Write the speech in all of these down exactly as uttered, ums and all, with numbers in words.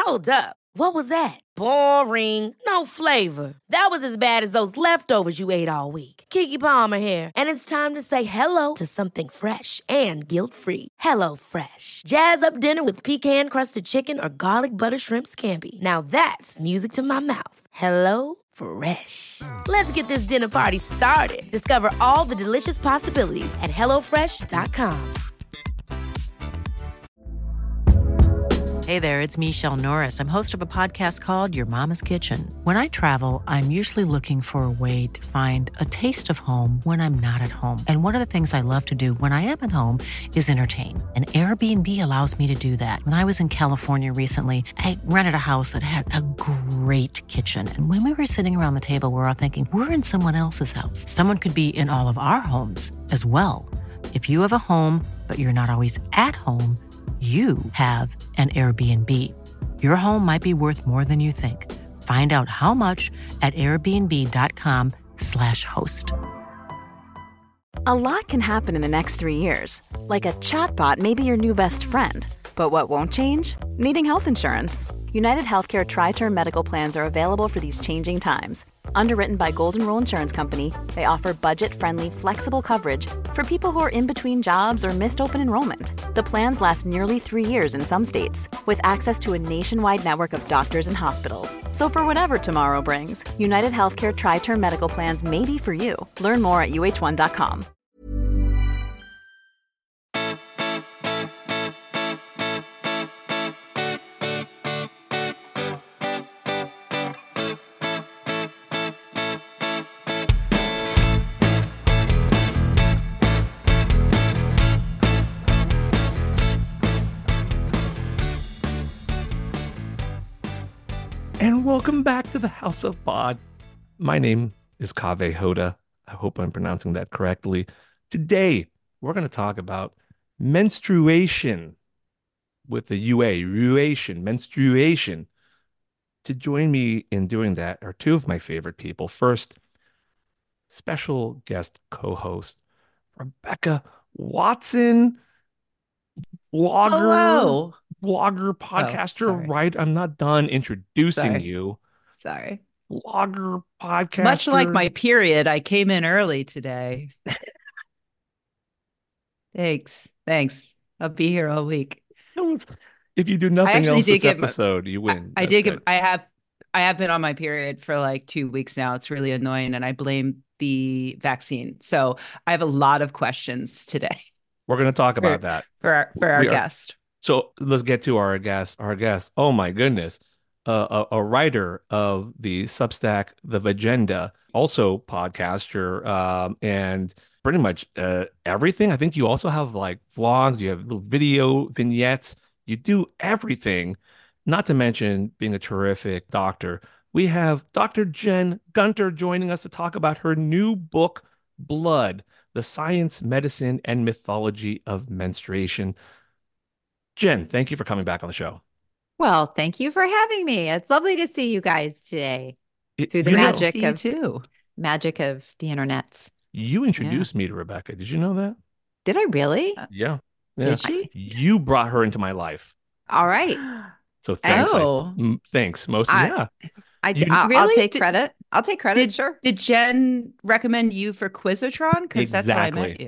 Hold up. What was that? Boring. No flavor. That was as bad as those leftovers you ate all week. Keke Palmer here, and it's time to say hello to something fresh and guilt-free. Hello Fresh. Jazz up dinner with pecan-crusted chicken or garlic butter shrimp scampi. Now that's music to my mouth. Hello Fresh. Let's get this dinner party started. Discover all the delicious possibilities at hello fresh dot com. Hey there, it's Michelle Norris. I'm host of a podcast called Your Mama's Kitchen. When I travel, I'm usually looking for a way to find a taste of home when I'm not at home. And one of the things I love to do when I am at home is entertain. And Airbnb allows me to do that. When I was in California recently, I rented a house that had a great kitchen. And when we were sitting around the table, we were all thinking, we're in someone else's house. Someone could be in all of our homes as well. If you have a home, but you're not always at home, you have an Airbnb. Your home might be worth more than you think. Find out how much at airbnb.com slash host. A lot can happen in the next three years. Like a chatbot may be your new best friend. But what won't change? Needing health insurance. United Healthcare Tri-Term Medical Plans are available for these changing times. Underwritten by Golden Rule Insurance Company, they offer budget-friendly, flexible coverage for people who are in between jobs or missed open enrollment. The plans last nearly three years in some states, with access to a nationwide network of doctors and hospitals. So for whatever tomorrow brings, United Healthcare Tri-Term Medical Plans may be for you. Learn more at U H one dot com. And welcome back to the House of Pod. My name is Kaveh Hoda. I hope I'm pronouncing that correctly. Today, we're going to talk about menstruation with the U A, ruation, menstruation. To join me in doing that are two of my favorite people. First, special guest co-host, Rebecca Watson, vlogger. Hello. Blogger, podcaster, oh, right? I'm not done introducing sorry. you. Sorry. Blogger, podcaster. Much like my period, I came in early today. Thanks. Thanks. I'll be here all week. If you do nothing else this get episode, my, you win. I, I did get, I have I have been on my period for like two weeks now. It's really annoying, and I blame the vaccine. So I have a lot of questions today. We're going to talk about for, that. For our, for our we guest. Are, so let's get to our guest. Our guest. Oh my goodness. Uh, a, a writer of the Substack, The Vagenda, also podcaster, um, and pretty much uh, everything. I think you also have like vlogs, you have little video vignettes, you do everything, not to mention being a terrific doctor. We have Doctor Jen Gunter joining us to talk about her new book, Blood, The Science, Medicine, and Mythology of Menstruation. Jen, thank you for coming back on the show. Well, thank you for having me. It's lovely to see you guys today It, through the you know, magic see of too. magic of the internets. You introduced yeah. me to Rebecca. Did you know that? Did I really? Yeah. yeah. Did she? You brought her into my life. All right. So thanks. Oh. I, m- thanks. Most I, yeah. I, You- I'll, I'll Really? take Did- credit. I'll take credit. Did, sure. did Jen recommend you for Quizotron? Because that's how I met Exactly. you.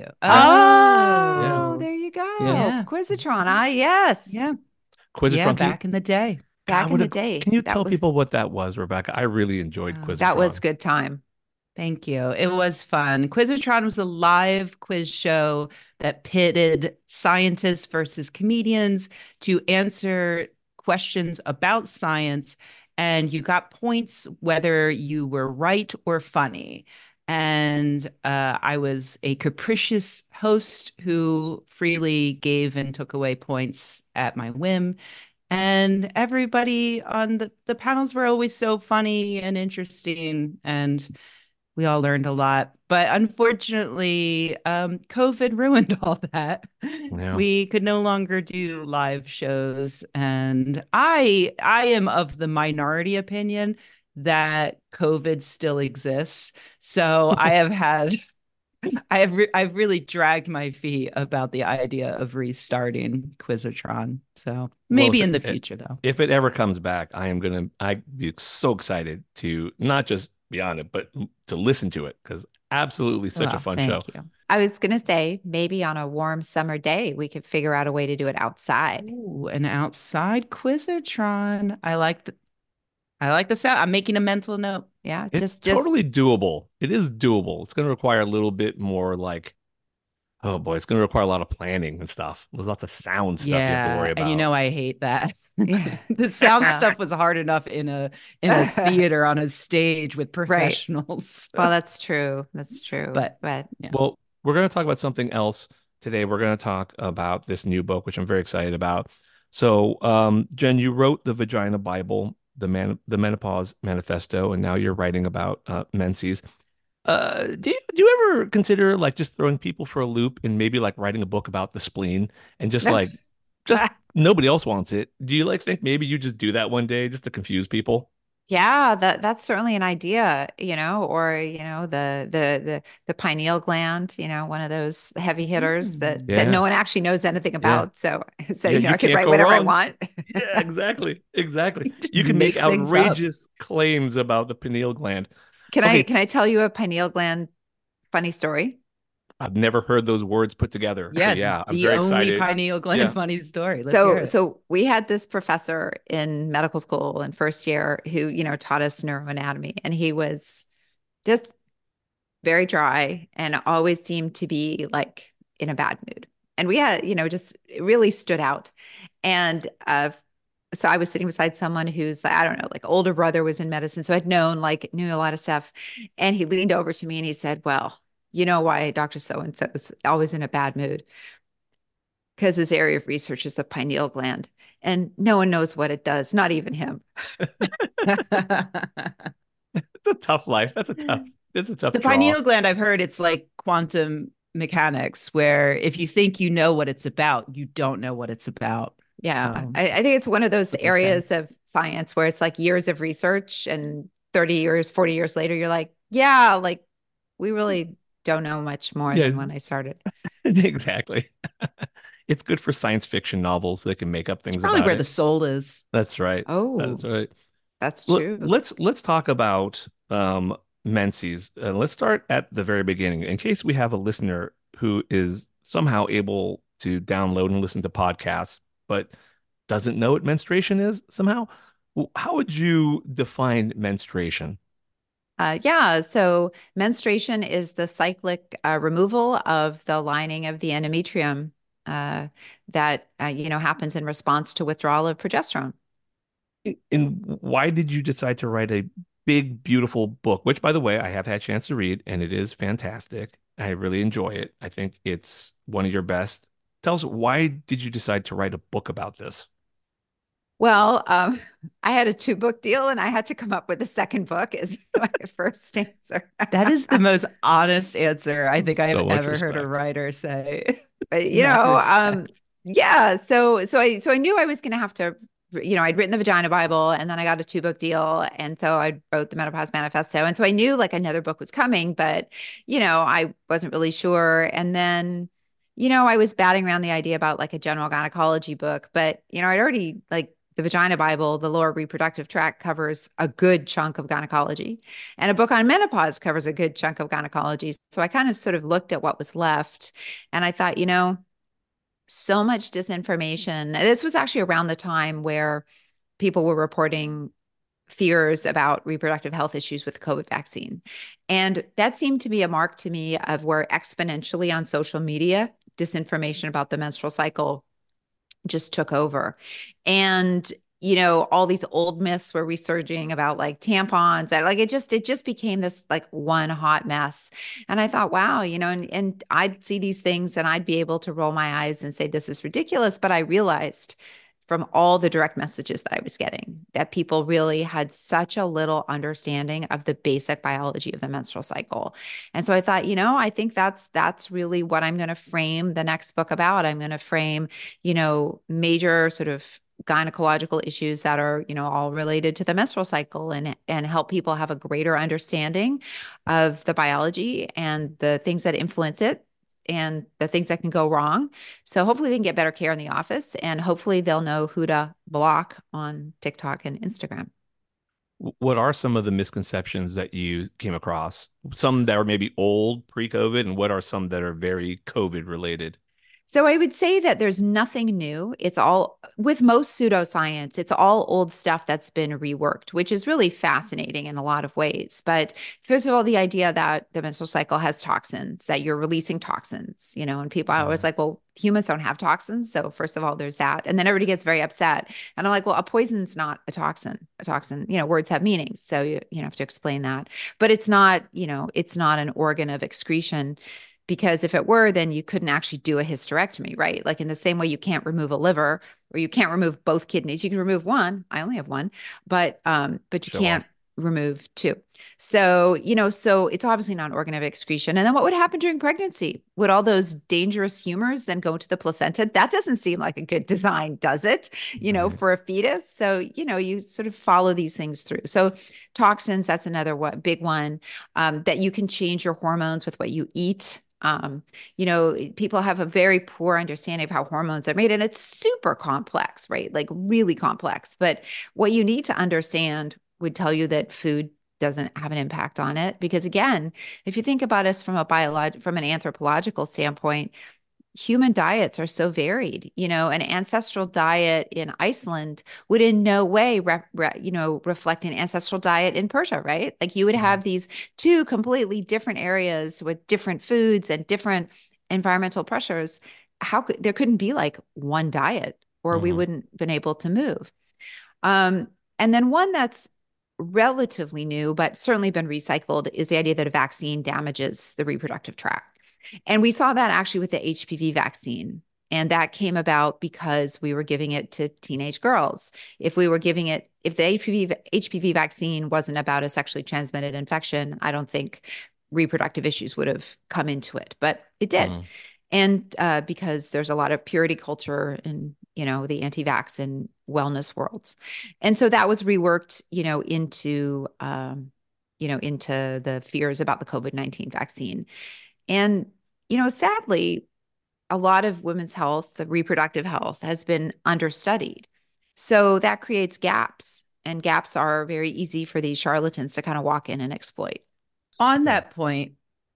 Oh, Yeah. there you go. Yeah. Quizotron. Ah, yes. Yeah. Quizotron. Yeah, Can back in the day. you- Back God, in what the a- day. Can you That tell was- people what that was, Rebecca? I really enjoyed Oh, Quizotron. That was good time. Thank you. It was fun. Quizotron was a live quiz show that pitted scientists versus comedians to answer questions about science, and you got points whether you were right or funny. And uh, I was a capricious host who freely gave and took away points at my whim. And everybody on the, the panels were always so funny and interesting, and we all learned a lot. But unfortunately, um, COVID ruined all that. Yeah. We could no longer do live shows. And I I am of the minority opinion that COVID still exists. So I have had I have re- I've really dragged my feet about the idea of restarting Quizatron. So maybe well, in the it, future, though. if it ever comes back, I am gonna I'd be so excited to not just be on it, but to listen to it because absolutely such a Well, fun show. thank you. I was going to say maybe on a warm summer day, we could figure out a way to do it outside. Ooh, an outside Quizatron. I like the I like the sound. I'm making a mental note. Yeah, It's just just totally doable. It is doable. It's going to require a little bit more like, oh boy, it's going to require a lot of planning and stuff. There's lots of sound stuff you have to worry Yeah, about. and you know I hate that. yeah. The sound Yeah. stuff was hard enough in a in a theater on a stage with professionals. Well, that's true. That's true. But but yeah. Well, we're going to talk about something else today. We're going to talk about this new book, which I'm very excited about. So, um, Jen, you wrote the Vagina Bible, the man, the Menopause Manifesto, and now you're writing about uh, menses. Uh, do you, do you ever consider like just throwing people for a loop and maybe like writing a book about the spleen and just like just nobody else wants it? Do you like think maybe you just do that one day just to confuse people? Yeah, that that's certainly an idea, you know, or you know, the the the the pineal gland, you know, one of those heavy hitters that Mm. that no Yeah. one actually knows anything Yeah. about. So so Yeah, you know, you I could can't write go whatever I wrong. want. Yeah, exactly. Exactly. Just You can make make things up. outrageous claims about the pineal gland. Can I Okay, can I tell you a pineal gland funny story? I've never heard those words put together. So Yeah, yeah, I'm the very only excited. pineal gland Yeah. funny story. Let's hear So it. so we had this professor in medical school in first year who, you know, taught us neuroanatomy, and he was just very dry and always seemed to be like in a bad mood. And we had, you know, just it really stood out. And uh, so I was sitting beside someone who's, I don't know, like older brother was in medicine. So I'd known, like, knew a lot of stuff. And he leaned over to me and he said, well, you know why Doctor So-and-so is always in a bad mood? Because his area of research is the pineal gland. And no one knows what it does, not even him. It's a tough life. That's a tough, it's a tough The draw. pineal gland, I've heard it's like quantum mechanics, where if you think you know what it's about, you don't know what it's about. Yeah, Um, I, I think it's one of those what they say. areas of science where it's like years of research and thirty years, forty years later, you're like, yeah, like we really don't know much more Yeah. than when I started. Exactly. It's good for science fiction novels. They can make up things Probably about where it. the soul is. That's right. Oh, That's right. that's Let- true. Let's let's talk about um menses. Uh, let's start at the very beginning. In case we have a listener who is somehow able to download and listen to podcasts, but doesn't know what menstruation is somehow, w- how would you define menstruation? Uh, yeah, so menstruation is the cyclic uh, removal of the lining of the endometrium uh, that uh, you know happens in response to withdrawal of progesterone. And why did you decide to write a big, beautiful book, which, by the way, I have had a chance to read, and it is fantastic. I really enjoy it. I think it's one of your best. Tell us, why did you decide to write a book about this? Well, um, I had a two book deal, and I had to come up with a second book as my first answer. That is the most honest answer I think I have So much ever heard a respect. writer say. But, you Mad know, respect. um, yeah. So, so I, so I knew I was going to have to, you know, I'd written the Vagina Bible, and then I got a two book deal, and so I wrote the Menopause Manifesto, and so I knew like another book was coming, but you know, I wasn't really sure. And then, you know, I was batting around the idea about like a general gynecology book, but you know, I'd already like the Vagina Bible, the lower reproductive tract covers a good chunk of gynecology, and a book on menopause covers a good chunk of gynecology. So I kind of sort of looked at what was left, and I thought, you know, so much disinformation. This was actually around the time where people were reporting fears about reproductive health issues with the COVID vaccine. And that seemed to be a mark to me of where exponentially on social media, disinformation about the menstrual cycle just took over. And you know, all these old myths were resurging about like tampons, and like it just it just became this like one hot mess. And I thought, wow, you know, and and I'd see these things and I'd be able to roll my eyes and say this is ridiculous, but I realized from all the direct messages that I was getting that people really had such a little understanding of the basic biology of the menstrual cycle. And so I thought, you know, I think that's that's really what I'm going to frame the next book about. I'm going to frame, you know, major sort of gynecological issues that are, you know, all related to the menstrual cycle and and help people have a greater understanding of the biology and the things that influence it and the things that can go wrong. So hopefully they can get better care in the office, and hopefully they'll know who to block on TikTok and Instagram. What are some of the misconceptions that you came across? Some that are maybe old pre-COVID, and what are some that are very COVID related? So I would say that there's nothing new. It's all, with most pseudoscience, it's all old stuff that's been reworked, which is really fascinating in a lot of ways. But first of all, the idea that the menstrual cycle has toxins, that you're releasing toxins, you know, and people are always like, well, humans don't have toxins. So first of all, there's that. And then everybody gets very upset. And I'm like, well, a poison's not a toxin. A toxin, you know, words have meanings. So you, you have to explain that. But it's not, you know, it's not an organ of excretion. Because if it were, then you couldn't actually do a hysterectomy, right? Like in the same way you can't remove a liver, or you can't remove both kidneys. You can remove one. I only have one, but um, but you Show can't off. remove two. So, you know, so it's obviously not an organ of excretion. And then what would happen during pregnancy? Would all those dangerous humors then go into the placenta? That doesn't seem like a good design, does it? You know, Right. for a fetus. So, you know, you sort of follow these things through. So toxins, that's another what, big one, um, that you can change your hormones with what you eat. Um, you know, people have a very poor understanding of how hormones are made, and it's super complex, right? Like really complex. But what you need to understand would tell you that food doesn't have an impact on it. Because again, if you think about us from a biolog from an anthropological standpoint, human diets are so varied. You know, an ancestral diet in Iceland would in no way, re re you know, reflect an ancestral diet in Persia, right? Like you would have these two completely different areas with different foods and different environmental pressures. How could there couldn't be like one diet, or we Mhm. wouldn't been able to move. Um, and then one that's relatively new, but certainly been recycled, is the idea that a vaccine damages the reproductive tract. And we saw that actually with the H P V vaccine. And that came about because we were giving it to teenage girls. If we were giving it, if the H P V, H P V vaccine wasn't about a sexually transmitted infection, I don't think reproductive issues would have come into it, but it did. Mm. And uh, because there's a lot of purity culture in, you know, the anti-vax and wellness worlds. And so that was reworked, you know, into, um, you know, into the fears about the COVID nineteen vaccine. And, you know, sadly, a lot of women's health, the reproductive health, has been understudied. So that creates gaps, and gaps are very easy for these charlatans to kind of walk in and exploit. On that point,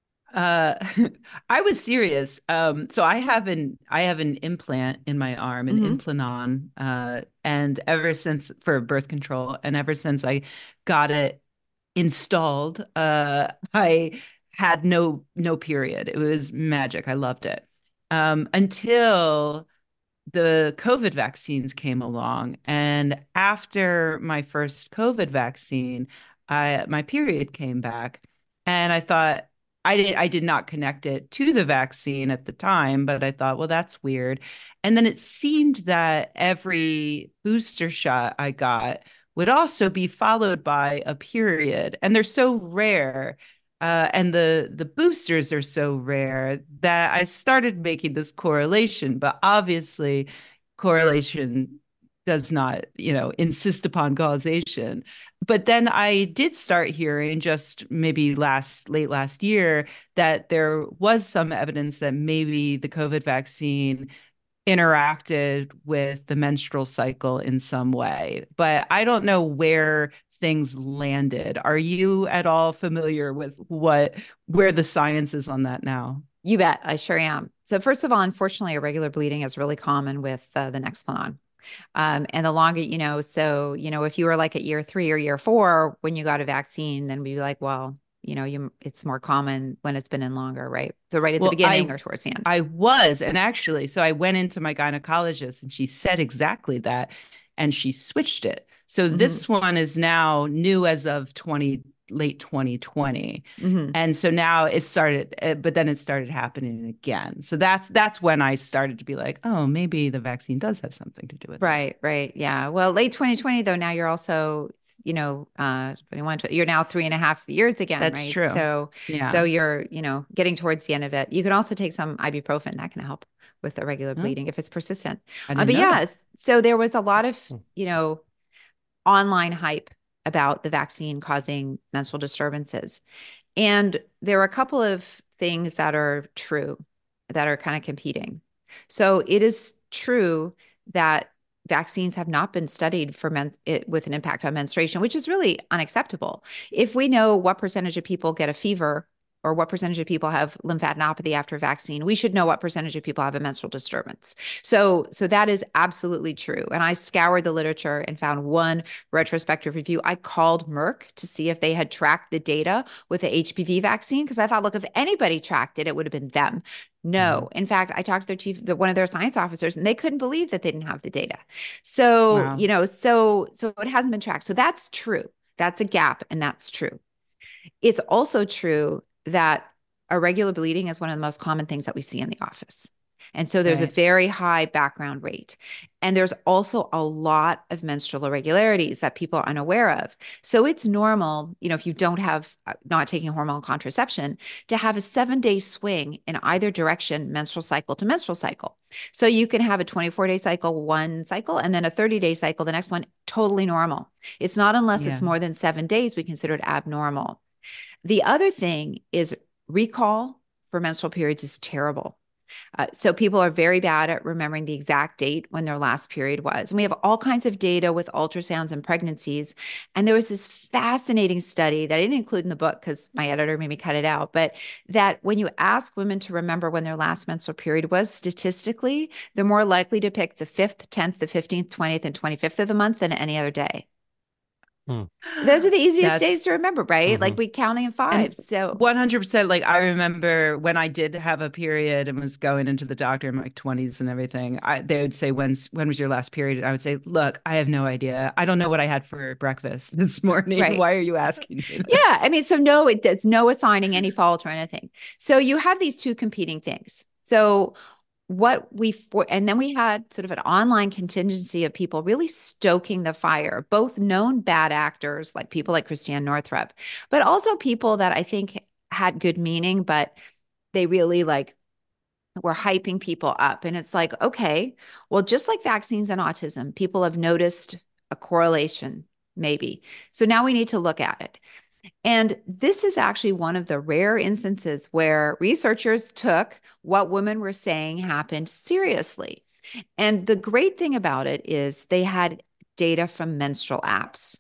uh, I was serious. Um, so I have an I have an implant in my arm, an Mhm. Implanon, uh, and ever since for birth control, and ever since I got it installed, uh, I had no no period. It was magic. I loved it. Um, until the COVID vaccines came along. And after my first COVID vaccine, I my period came back. And I thought I did I did not connect it to the vaccine at the time, but I thought, well, that's weird. And then it seemed that every booster shot I got would also be followed by a period. And they're so rare. Uh, and the the boosters are so rare that I started making this correlation, but obviously correlation does not, you know, insist upon causation. But then I did start hearing just maybe last late last year that there was some evidence that maybe the COVID vaccine interacted with the menstrual cycle in some way, but I don't know where things landed. Are you at all familiar with what where the science is on that now? You bet. I sure am. So first of all, unfortunately, irregular bleeding is really common with uh, the Nexplanon. Um, and the longer, you know, so, you know, if you were like at year three or year four when you got a vaccine, then we'd be like, well, you know, you it's more common when it's been in longer, right? So right at the Well, I beginning or towards the end. I was, and actually, so I went into my gynecologist and she said exactly that, and she switched it. So hmm this one is now new as of twenty late twenty twenty. hmm And so now it started, uh, but then it started happening again. So that's that's when I started to be like, oh, maybe the vaccine does have something to do with it. Right, right. Yeah. Well, late twenty twenty, though, now you're also, you know, uh, twenty-one, you're now three and a half years again, That's right? true. So, Yeah. so you're, you know, getting towards the end of it. You can also take some ibuprofen that can help with irregular Oh, bleeding if it's persistent. I Uh, didn't but know that. yes, so there was a lot of, Hmm. you know, online hype about the vaccine causing menstrual disturbances. And there are a couple of things that are true that are kind of competing. So it is true that vaccines have not been studied for men it, with an impact on menstruation, which is really unacceptable. If we know what percentage of people get a fever or what percentage of people have lymphadenopathy after vaccine, we should know what percentage of people have a menstrual disturbance. So, so that is absolutely true. And I scoured the literature and found one retrospective review. I called Merck to see if they had tracked the data with the H P V vaccine because I thought, look, if anybody tracked it, it would have been them. No, Mhm. in fact, I talked to their chief, the, one of their science officers, and they couldn't believe that they didn't have the data. So, Wow. you know, so so it hasn't been tracked. So that's true. That's a gap, and that's true. It's also true that irregular bleeding is one of the most common things that we see in the office. And so there's a Right. very high background rate. And there's also a lot of menstrual irregularities that people are unaware of. So it's normal, you know, if you don't have, uh, not taking hormonal contraception, to have a seven day swing in either direction, menstrual cycle to menstrual cycle. So you can have a twenty-four day cycle, one cycle, and then a thirty day cycle, the next one, totally normal. It's not unless Yeah. it's more than seven days we consider it abnormal. The other thing is recall for menstrual periods is terrible. Uh, so people are very bad at remembering the exact date when their last period was. And we have all kinds of data with ultrasounds and pregnancies. And there was this fascinating study that I didn't include in the book because my editor made me cut it out, but that when you ask women to remember when their last menstrual period was, statistically, they're more likely to pick the fifth, tenth, the fifteenth, twentieth, and twenty-fifth of the month than any other day. Hmm. Those are the easiest That's days to remember, right? Like Mhm. we counting in and fives. So one hundred percent. Like I remember when I did have a period and was going into the doctor in my twenties and everything, I, they would say, when's, when was your last period? And I would say, look, I have no idea. I don't know what I had for breakfast this morning. right. Why are you asking me Yeah. this? I mean, so no, it does no assigning any fault or anything. So you have these two competing things. So what we for and then we had sort of an online contingency of people really stoking the fire, both known bad actors like people like Christiane Northrup, but also people that I think had good meaning, but they really like were hyping people up. And it's like, okay, well, just like vaccines and autism, people have noticed a correlation, maybe. So now we need to look at it. And this is actually one of the rare instances where researchers took what women were saying happened seriously. And the great thing about it is they had data from menstrual apps.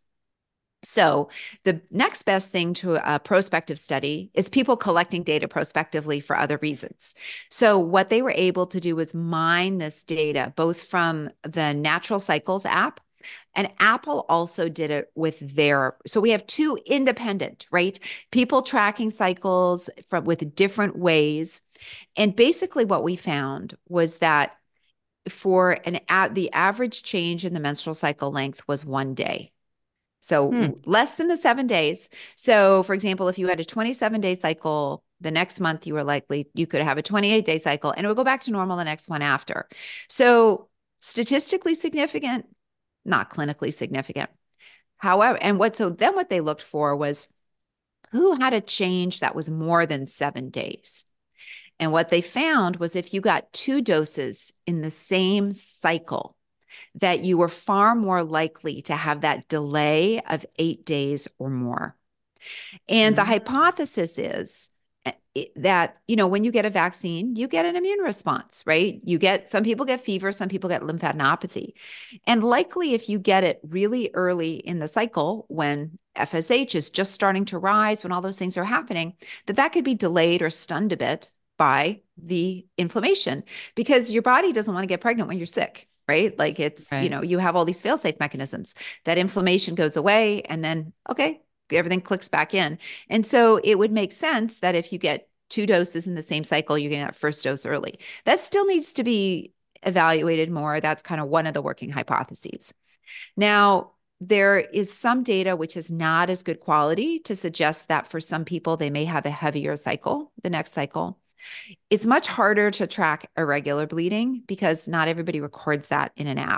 So the next best thing to a prospective study is people collecting data prospectively for other reasons. So what they were able to do was mine this data both from the Natural Cycles app, and Apple also did it with their. So we have two independent, right? People tracking cycles from with different ways. And basically what we found was that for an at the average change in the menstrual cycle length was one day. So Hmm. less than the seven days. So for example, if you had a twenty-seven day cycle, the next month you were likely, you could have a twenty-eight day cycle and it would go back to normal the next one after. So statistically significant, not clinically significant. However, and what, so then what they looked for was who had a change that was more than seven days. And what they found was if you got two doses in the same cycle, that you were far more likely to have that delay of eight days or more. And the Mm. hypothesis is that, you know, when you get a vaccine, you get an immune response, right? You get, some people get fever, some people get lymphadenopathy. And likely if you get it really early in the cycle, when F S H is just starting to rise, when all those things are happening, that that could be delayed or stunned a bit by the inflammation because your body doesn't want to get pregnant when you're sick, right? Like it's, Right. you know, you have all these fail-safe mechanisms that inflammation goes away and then, okay, everything clicks back in. And so it would make sense that if you get two doses in the same cycle, you're getting that first dose early. That still needs to be evaluated more. That's kind of one of the working hypotheses. Now, there is some data which is not as good quality to suggest that for some people, they may have a heavier cycle the next cycle. It's much harder to track irregular bleeding because not everybody records that in an app.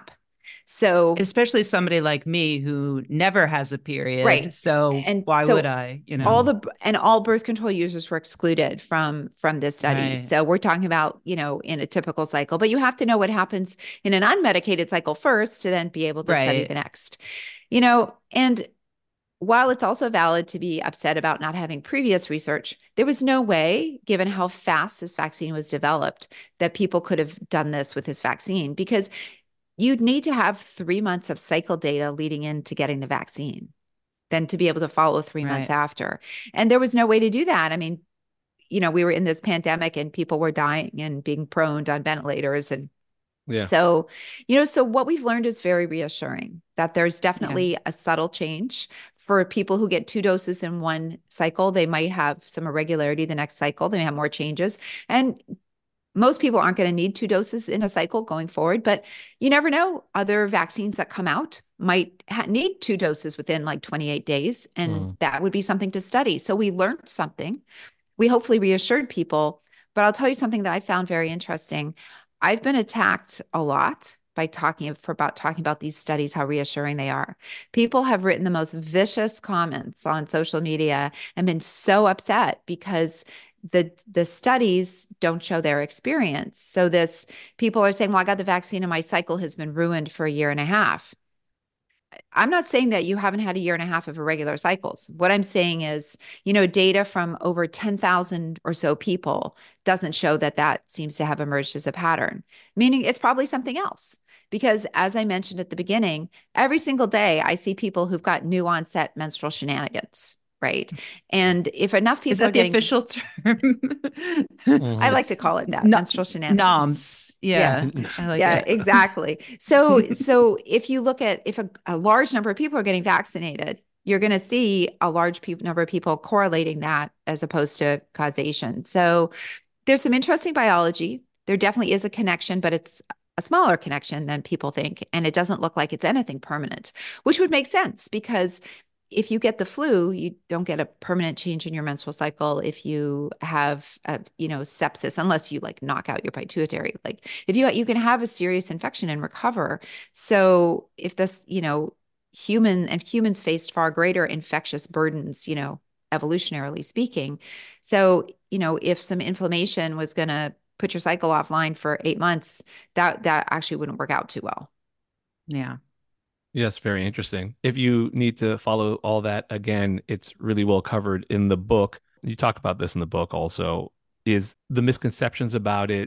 So, especially somebody like me who never has a period. right. So And why so would I, you know? all the and all birth control users were excluded from from this study. Right. So we're talking about, you know, in a typical cycle, but you have to know what happens in an unmedicated cycle first to then be able to study Right. the next. You know, and while it's also valid to be upset about not having previous research, there was no way, given how fast this vaccine was developed, that people could have done this with this vaccine, because you'd need to have three months of cycle data leading into getting the vaccine, then to be able to follow three Right. months after. And there was no way to do that. I mean, you know, we were in this pandemic and people were dying and being prone on ventilators. And Yeah. so, you know, so what we've learned is very reassuring that there's definitely Yeah. a subtle change. For people who get two doses in one cycle, they might have some irregularity the next cycle. They may have more changes. And most people aren't going to need two doses in a cycle going forward, but you never know. Other vaccines that come out might ha- need two doses within like twenty-eight days, and Mm. that would be something to study. So we learned something. We hopefully reassured people, but I'll tell you something that I found very interesting. I've been attacked a lot by talking for about talking about these studies, how reassuring they are. People have written the most vicious comments on social media and been so upset because the the studies don't show their experience. So this people are saying, well, I got the vaccine and my cycle has been ruined for a year and a half. I'm not saying that you haven't had a year and a half of irregular cycles. What I'm saying is, you know, data from over ten thousand or so people doesn't show that that seems to have emerged as a pattern, meaning it's probably something else. Because as I mentioned at the beginning, every single day I see people who've got new onset menstrual shenanigans, right? And if enough people Is that are the getting, official term? I like to call it that, No- menstrual shenanigans. Noms. Yeah. Yeah. I like Yeah, it. exactly. So, so if you look at if a, a large number of people are getting vaccinated, you're going to see a large pe- number of people correlating that as opposed to causation. So there's some interesting biology. There definitely is a connection, but it's a smaller connection than people think. And it doesn't look like it's anything permanent, which would make sense because if you get the flu, you don't get a permanent change in your menstrual cycle. If you have, a, you know, sepsis, unless you like knock out your pituitary, like if you you can have a serious infection and recover. So if this, you know, human and humans faced far greater infectious burdens, you know, evolutionarily speaking. So, you know, if some inflammation was going to put your cycle offline for eight months, that that actually wouldn't work out too well. Yeah. Yes, very interesting. If you need to follow all that again, it's really well covered in the book. You talk about this in the book also, is the misconceptions about it,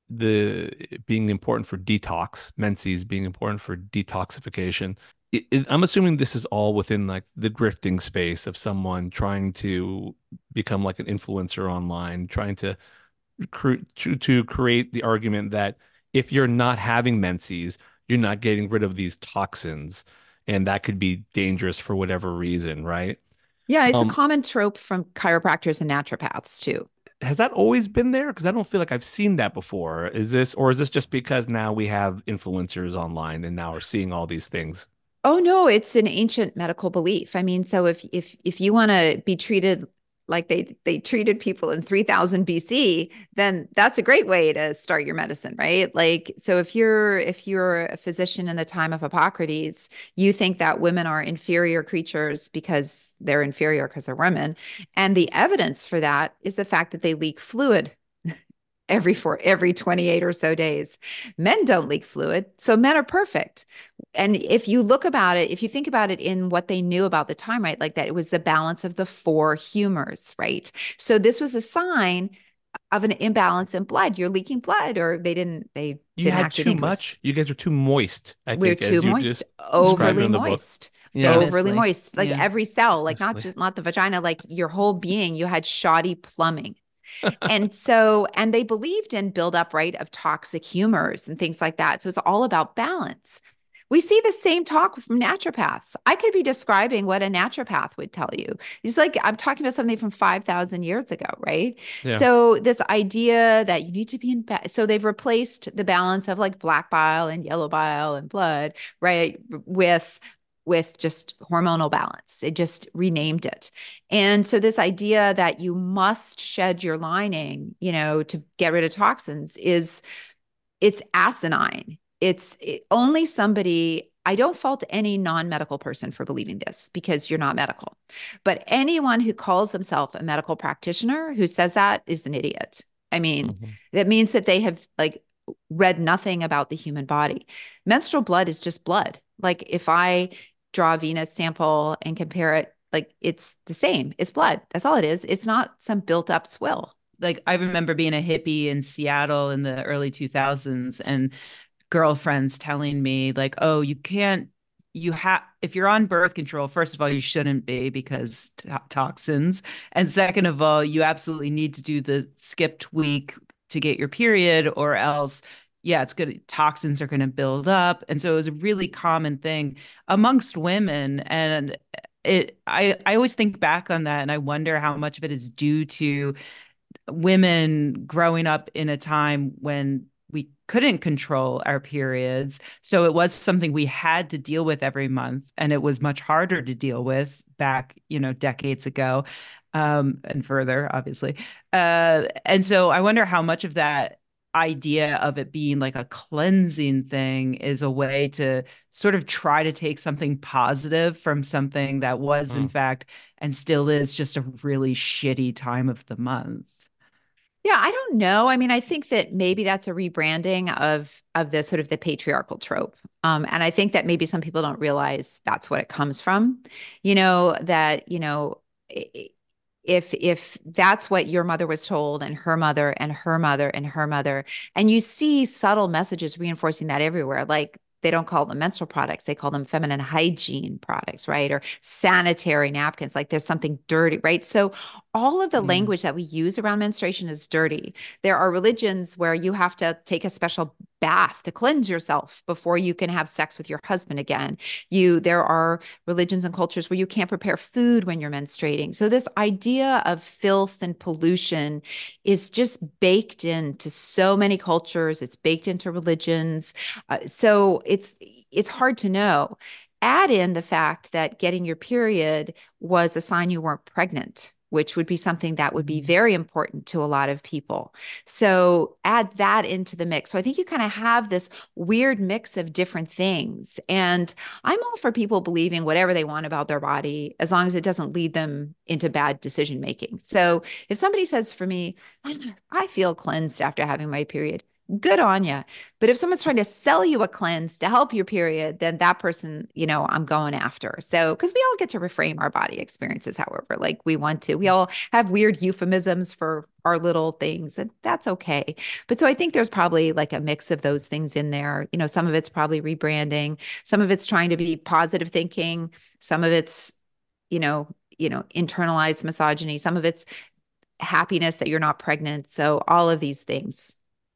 the it being important for detox, menses being important for detoxification. It, it, I'm assuming this is all within like the grifting space of someone trying to become like an influencer online, trying to cre- to, to create the argument that if you're not having menses, you're not getting rid of these toxins, and that could be dangerous for whatever reason, right? Yeah, it's a Um, common trope from chiropractors and naturopaths too. has that always been there? Because I don't feel like I've seen that before. Is this, or is this just because now we have influencers online and now we're seeing all these things? Oh no, it's an ancient medical belief. I mean, so if if if you want to be treated like they they treated people in three thousand B C, then that's a great way to start your medicine, right? Like, so if you're if you're a physician in the time of Hippocrates, you think that women are inferior creatures because they're inferior because they're women, and the evidence for that is the fact that they leak fluid every four every twenty-eight or so days. Men don't leak fluid, so men are perfect. And if you look about it, if you think about it in what they knew about the time, right, like that it was the balance of the four humors, right? So this was a sign of an imbalance in blood. You're leaking blood, or they didn't they You didn't had actually too think it was. much. You guys are too moist, I We're think, too as you moist, just described it overly in the book. moist. Yeah. Overly Famously. moist, like Yeah. every cell, like not Famously. just not the vagina, like your whole being, you had shoddy plumbing. And so, and they believed in buildup, right, of toxic humors and things like that. So it's all about balance. We see the same talk from naturopaths. I could be describing what a naturopath would tell you. It's like I'm talking about something from five thousand years ago, right? Yeah. So this idea that you need to be in, ba- so they've replaced the balance of like black bile and yellow bile and blood, right, with with just hormonal balance. It just renamed it. And so this idea that you must shed your lining, you know, to get rid of toxins is it's asinine. it's it, only somebody, I don't fault any non-medical person for believing this because you're not medical. But anyone who calls themselves a medical practitioner who says that is an idiot. I mean, Mhm. that means that they have like read nothing about the human body. Menstrual blood is just blood. Like if I draw a venous sample and compare it, like it's the same. It's blood. That's all it is. It's not some built up swill. Like I remember being a hippie in Seattle in the early two thousands and girlfriends telling me like, oh, you can't, you have, if you're on birth control, first of all, you shouldn't be because to- toxins. And second of all, you absolutely need to do the skipped week to get your period or else, yeah, it's good. Toxins are going to build up. And so it was a really common thing amongst women. And it, I, I always think back on that and I wonder how much of it is due to women growing up in a time when we couldn't control our periods. So it was something we had to deal with every month. And it was much harder to deal with back, you know, decades ago, um, and further, obviously. Uh, and so I wonder how much of that idea of it being like a cleansing thing is a way to sort of try to take something positive from something that was, in Mm. fact, and still is just a really shitty time of the month. Yeah, I don't know. I mean, I think that maybe that's a rebranding of of the sort of the patriarchal trope. Um, and I think that maybe some people don't realize that's what it comes from. You know, that, you know, i- if if that's what your mother was told and her mother and her mother and her mother, and you see subtle messages reinforcing that everywhere, like they don't call them menstrual products, they call them feminine hygiene products, right? Or sanitary napkins, like there's something dirty, right? So all of the Mm. language that we use around menstruation is dirty. There are religions where you have to take a special bath to cleanse yourself before you can have sex with your husband again. You there are religions and cultures where you can't prepare food when you're menstruating. So this idea of filth and pollution is just baked into so many cultures. It's baked into religions. Uh, so it's it's hard to know. Add in the fact that getting your period was a sign you weren't pregnant, which would be something that would be very important to a lot of people. So add that into the mix. So I think you kind of have this weird mix of different things. And I'm all for people believing whatever they want about their body, as long as it doesn't lead them into bad decision making. So if somebody says for me, I feel cleansed after having my period, good on you. But if someone's trying to sell you a cleanse to help your period, then that person, you know, I'm going after. So, because we all get to reframe our body experiences, however, like we want to. We all have weird euphemisms for our little things, and that's okay. But so I think there's probably like a mix of those things in there. You know, some of it's probably rebranding, some of it's trying to be positive thinking, some of it's, you know, you know, internalized misogyny, some of it's happiness that you're not pregnant. So all of these things.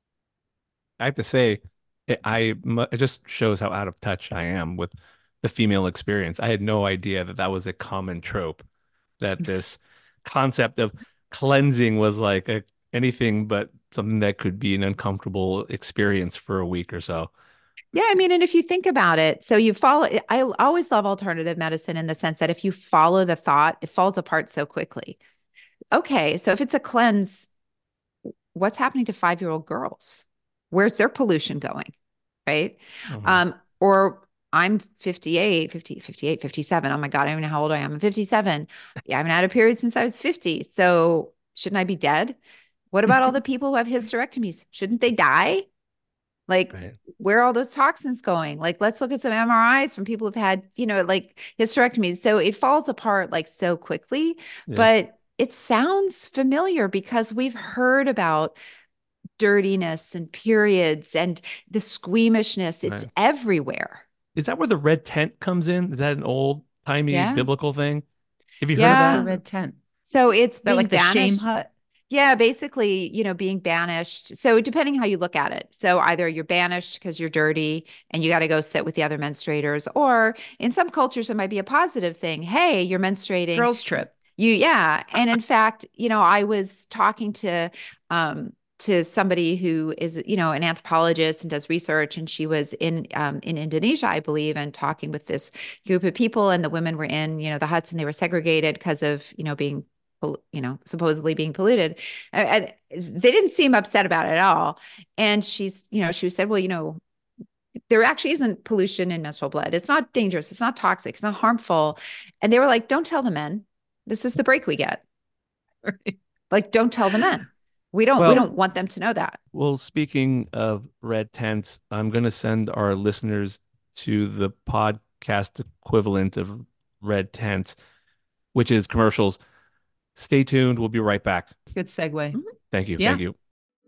I have to say, it, I mu- it just shows how out of touch I am with the female experience. I had no idea that that was a common trope, that this concept of cleansing was like a, anything but something that could be an uncomfortable experience for a week or so. Yeah, I mean, and if you think about it, so you follow, I always love alternative medicine in the sense that if you follow the thought, it falls apart so quickly. Okay, so if it's a cleanse, what's happening to five-year-old girls? Where's their pollution going? Right? Mhm. Um, or I'm fifty-eight, fifty, fifty-eight, fifty-seven. Oh my God, I don't even know how old I am. I'm fifty-seven. Yeah, I haven't had a period since I was fifty. So shouldn't I be dead? What about all the people who have hysterectomies? Shouldn't they die? Like, Right. where are all those toxins going? Like, let's look at some M R Is from people who've had, you know, like hysterectomies. So it falls apart like so quickly, Yeah. but it sounds familiar because we've heard about dirtiness and periods and the squeamishness. It's Right. everywhere. Is that where the red tent comes in? Is that an old timey Yeah. biblical thing? Have you heard of What's the Yeah. that? red tent? So it's Is that being like the shame banished. hut? Yeah, basically, you know, being banished. So depending how you look at it. So either you're banished because you're dirty and you got to go sit with the other menstruators, or in some cultures it might be a positive thing. Hey, you're menstruating. Girls trip. You, yeah. And in fact, you know, I was talking to um to somebody who is, you know, an anthropologist and does research, and she was in um in Indonesia, I believe, and talking with this group of people, and the women were in, you know, the huts and they were segregated because of, you know, being you know, supposedly being polluted. Uh, they didn't seem upset about it at all. And she's, you know, she said, well, you know, there actually isn't pollution in menstrual blood. It's not dangerous. It's not toxic. It's not harmful. And they were like, don't tell the men. This is the break we get. Right. Like, don't tell the men. We don't, Well, we don't want them to know that. Well, speaking of red tents, I'm going to send our listeners to the podcast equivalent of red tent, which is commercials. Stay tuned. We'll be right back. Good segue. Thank you. Yeah. Thank you.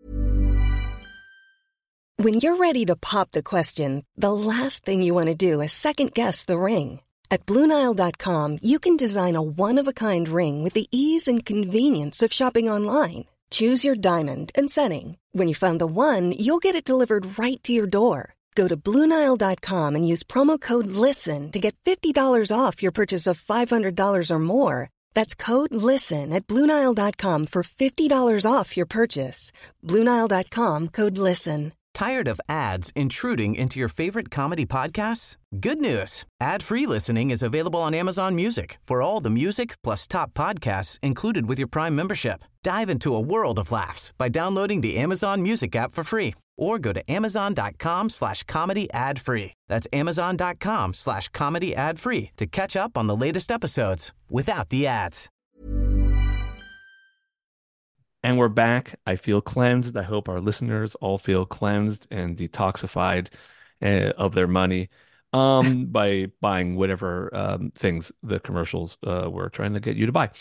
When you're ready to pop the question, the last thing you want to do is second guess the ring. At Blue Nile dot com, you can design a one-of-a-kind ring with the ease and convenience of shopping online. Choose your diamond and setting. When you find the one, you'll get it delivered right to your door. Go to Blue Nile dot com and use promo code LISTEN to get fifty dollars off your purchase of five hundred dollars or more. That's code LISTEN at Blue Nile dot com for fifty dollars off your purchase. Blue Nile dot com, code LISTEN. Tired of ads intruding into your favorite comedy podcasts? Good news. Ad-free listening is available on Amazon Music for all the music plus top podcasts included with your Prime membership. Dive into a world of laughs by downloading the Amazon Music app for free or go to amazon.com slash comedy ad free. That's amazon.com slash comedy ad free to catch up on the latest episodes without the ads. And we're back. I feel cleansed. I hope our listeners all feel cleansed and detoxified uh, of their money um, by buying whatever um, things the commercials uh, were trying to get you to buy.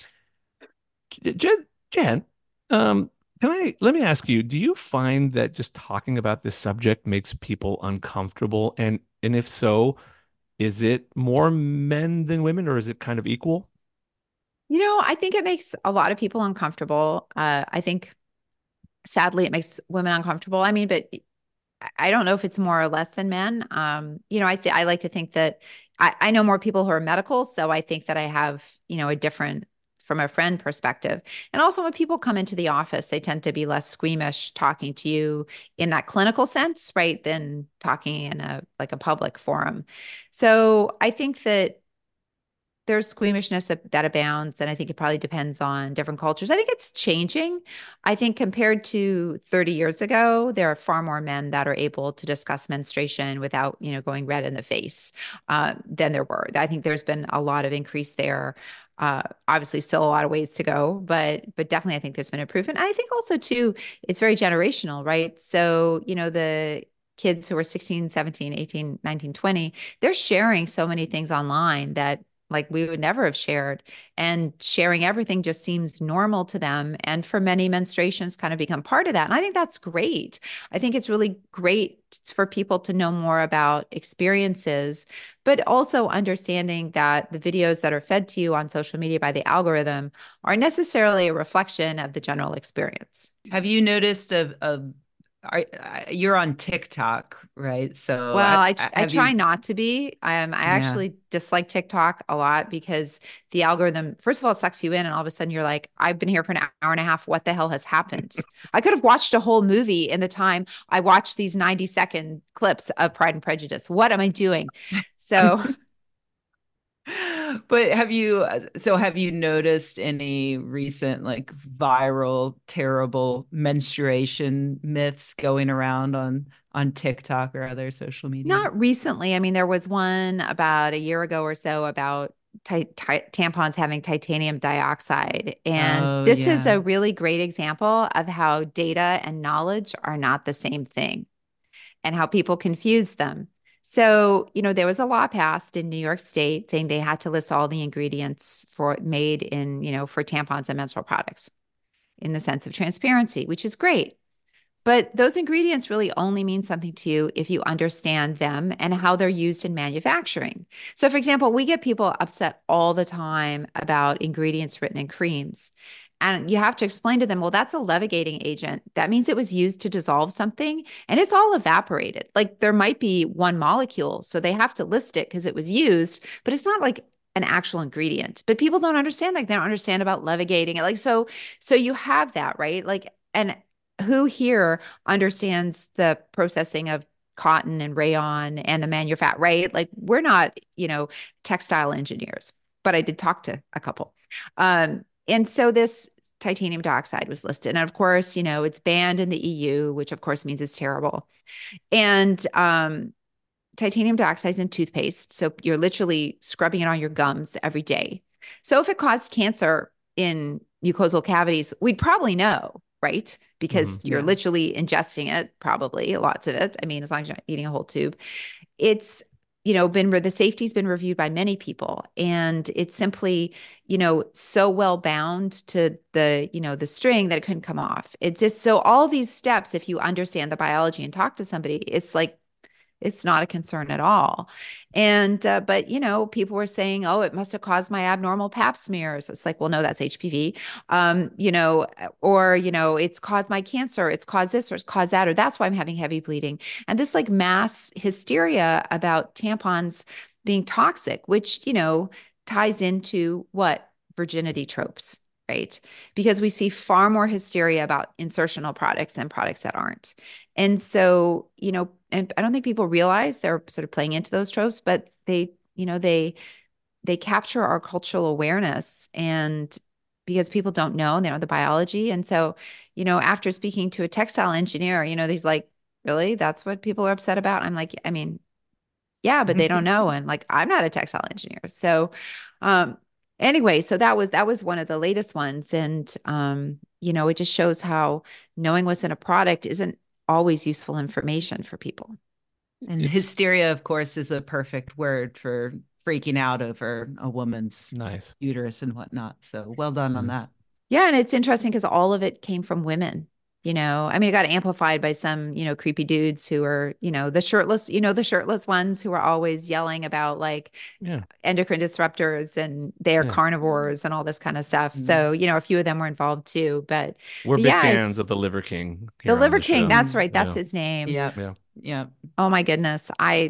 Jen, Jen um, can I let me ask you, do you find that just talking about this subject makes people uncomfortable? And and if so, is it more men than women, or is it kind of equal? You know, I think it makes a lot of people uncomfortable. Uh, I think, sadly, it makes women uncomfortable. I mean, but I don't know if it's more or less than men. Um, you know, I th- I like to think that I, I know more people who are medical, so I think that I have, you know, a different, from a friend perspective. And also when people come into the office, they tend to be less squeamish talking to you in that clinical sense, right, than talking in a like a public forum. So I think that there's squeamishness that abounds, and I think it probably depends on different cultures. I think it's changing. I think compared to thirty years ago, there are far more men that are able to discuss menstruation without, you know, going red in the face uh, than there were. I think there's been a lot of increase there. Uh, obviously, still a lot of ways to go, but but definitely, I think there's been improvement. And I think also too, it's very generational, right? So you know the kids who are sixteen, seventeen, eighteen, nineteen, twenty, they're sharing so many things online that like we would never have shared, and sharing everything just seems normal to them. And for many, menstruations kind of become part of that. And I think that's great. I think it's really great for people to know more about experiences, but also understanding that the videos that are fed to you on social media by the algorithm aren't necessarily a reflection of the general experience. Have you noticed a, a Are, you're on TikTok, right? So well, I, I, I try you... not to be. Um, I yeah. actually dislike TikTok a lot because the algorithm, first of all, it sucks you in, and all of a sudden you're like, I've been here for an hour and a half. What the hell has happened? I could have watched a whole movie in the time I watched these ninety second clips of Pride and Prejudice. What am I doing? So. But have you, so have you noticed any recent like viral, terrible menstruation myths going around on, on TikTok or other social media? Not recently. I mean, there was one about a year ago or so about t- t- tampons having titanium dioxide. And oh, this yeah. is a really great example of how data and knowledge are not the same thing and how people confuse them. So, you know, there was a law passed in New York State saying they had to list all the ingredients for made in, you know, for tampons and menstrual products in the sense of transparency, which is great. But those ingredients really only mean something to you if you understand them and how they're used in manufacturing. So, for example, we get people upset all the time about ingredients written in creams. And you have to explain to them, well, that's a levigating agent. That means it was used to dissolve something and it's all evaporated. Like there might be one molecule, so they have to list it because it was used, but it's not like an actual ingredient. But people don't understand, like they don't understand about levigating it. Like, so, so you have that, right? Like, and who here understands the processing of cotton and rayon and the manufacture, right? Like we're not, you know, textile engineers, but I did talk to a couple. Um, and so this titanium dioxide was listed. And of course, you know, it's banned in the E U, which of course means it's terrible. And, um, titanium dioxide is in toothpaste. So you're literally scrubbing it on your gums every day. So if it caused cancer in mucosal cavities, we'd probably know, right? Because Mhm. you're Yeah. literally ingesting it, probably lots of it. I mean, as long as you're not eating a whole tube. It's, you know, been where the safety's been reviewed by many people. And it's simply, you know, so well bound to the, you know, the string that it couldn't come off. It's just so all these steps, if you understand the biology and talk to somebody, it's like, it's not a concern at all. And, uh, but, you know, people were saying, oh, it must have caused my abnormal pap smears. It's like, well, no, that's H P V, um, you know, or, you know, it's caused my cancer. It's caused this or it's caused that, or that's why I'm having heavy bleeding. And this like mass hysteria about tampons being toxic, which, you know, ties into what? Virginity tropes, right? Because we see far more hysteria about insertional products than products that aren't. And so, you know, and I don't think people realize they're sort of playing into those tropes, but they, you know, they they capture our cultural awareness, and because people don't know, they don't know the biology. And so, you know, after speaking to a textile engineer, you know, he's like, really? That's what people are upset about? I'm like, I mean, yeah, but they don't know. And like, I'm not a textile engineer. So um anyway, so that was that was one of the latest ones. And um, you know, it just shows how knowing what's in a product isn't always useful information for people. And It's hysteria, of course, is a perfect word for freaking out over a woman's nice. uterus and whatnot. So well done on Nice. that. Yeah, and it's interesting because all of it came from women. You know, I mean, it got amplified by some, you know, creepy dudes who are, you know, the shirtless, you know, the shirtless ones who are always yelling about like Yeah. endocrine disruptors and they're Yeah. carnivores and all this kind of stuff. Mhm. So, you know, a few of them were involved too. But We're but big yeah, fans it's of the Liver King. the here on Liver the King. show. That's right. That's Yeah. his name. Yeah. Yeah. Yeah. Oh my goodness. I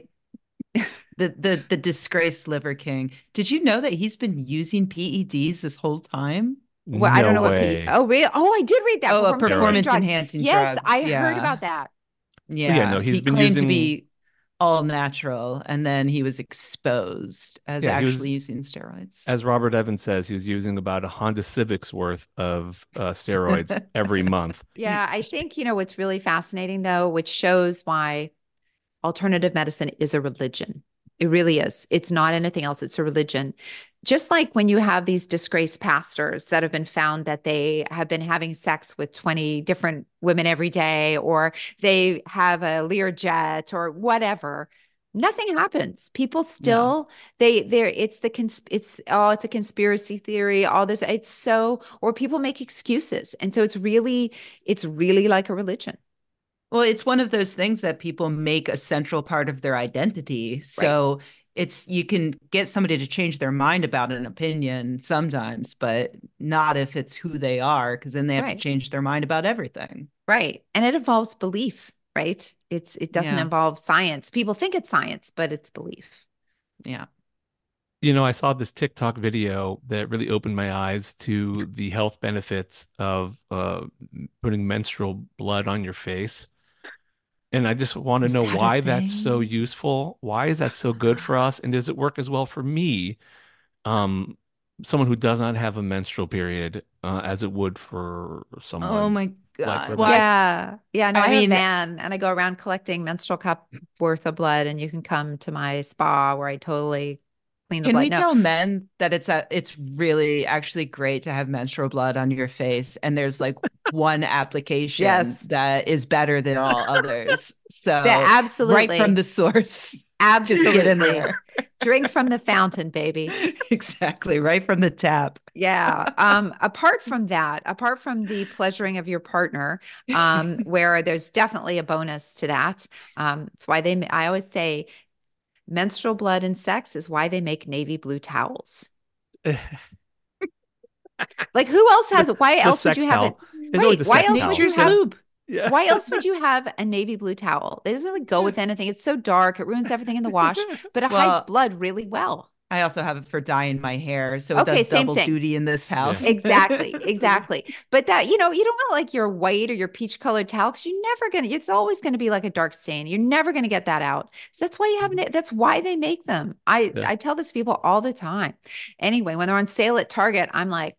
The the the disgraced Liver King. Did you know that he's been using P E Ds this whole time? well, I don't No know what P. way. Oh, really? Oh, I did read that. Oh, a Performance enhancing performance drugs. enhancing Yes, drugs. I heard Yeah. about that. Yeah. yeah, no, he's he been claimed to using- be all natural, and then he was exposed as Yeah, he was- actually using steroids. As Robert Evans says, he was using about a Honda Civic's worth of uh, steroids every month. Yeah, I think, you know, what's really fascinating though, which shows why alternative medicine is a religion. It really is. It's not anything else. It's a religion. Just like when you have these disgraced pastors that have been found that they have been having sex with twenty different women every day, or they have a Learjet or whatever, nothing happens. People still, they, they're, it's the, cons- it's, oh, it's a conspiracy theory, all this. It's so, or people make excuses. And so it's really, it's really like a religion. Well, it's one of those things that people make a central part of their identity. So it's, you can get somebody to change their mind about an opinion sometimes, but not if it's who they are, because then they have Right. to change their mind about everything. Right. And it involves belief, right? It's, it doesn't Yeah. involve science. People think it's science, but it's belief. Yeah. You know, I saw this TikTok video that really opened my eyes to the health benefits of uh, putting menstrual blood on your face. And I just want to Is know that a why that's so thing? useful. Why is that so good for us? And does it work as well for me, um, someone who does not have a menstrual period, uh, as it would for someone? Oh my God. Rebecca. Well, I- Yeah. Yeah. No, I I, have mean- a van and I go around collecting menstrual cup worth of blood, and you can come to my spa where I totally clean the Can blood. we No. tell men that it's a, it's really actually great to have menstrual blood on your face, and there's like one application Yes. that is better than all others. So Yeah, absolutely. right from the source. Absolutely. Just get in there. Drink from the fountain, baby. Exactly, right from the tap. Yeah. Um, apart from that, apart from the pleasuring of your partner, um, where there's definitely a bonus to that. Um, it's why they, I always say menstrual blood and sex is why they make navy blue towels. Like who else has, why The else would sex you have it? towel. There's always a Why sex else towel. would you Nature's have, lube. Yeah. why else would you have a navy blue towel? It doesn't really go with anything. It's so dark. It ruins everything in the wash, but it Well, hides blood really well. I also have it for dyeing my hair, so it Okay, does same double thing. duty in this house. Exactly, exactly. But that, you know, you don't want like your white or your peach colored towel, because you're never gonna, it's always gonna be like a dark stain. You're never gonna get that out. So that's why you have, na- that's why they make them. I Yeah. I tell this to people all the time. Anyway, when they're on sale at Target, I'm like,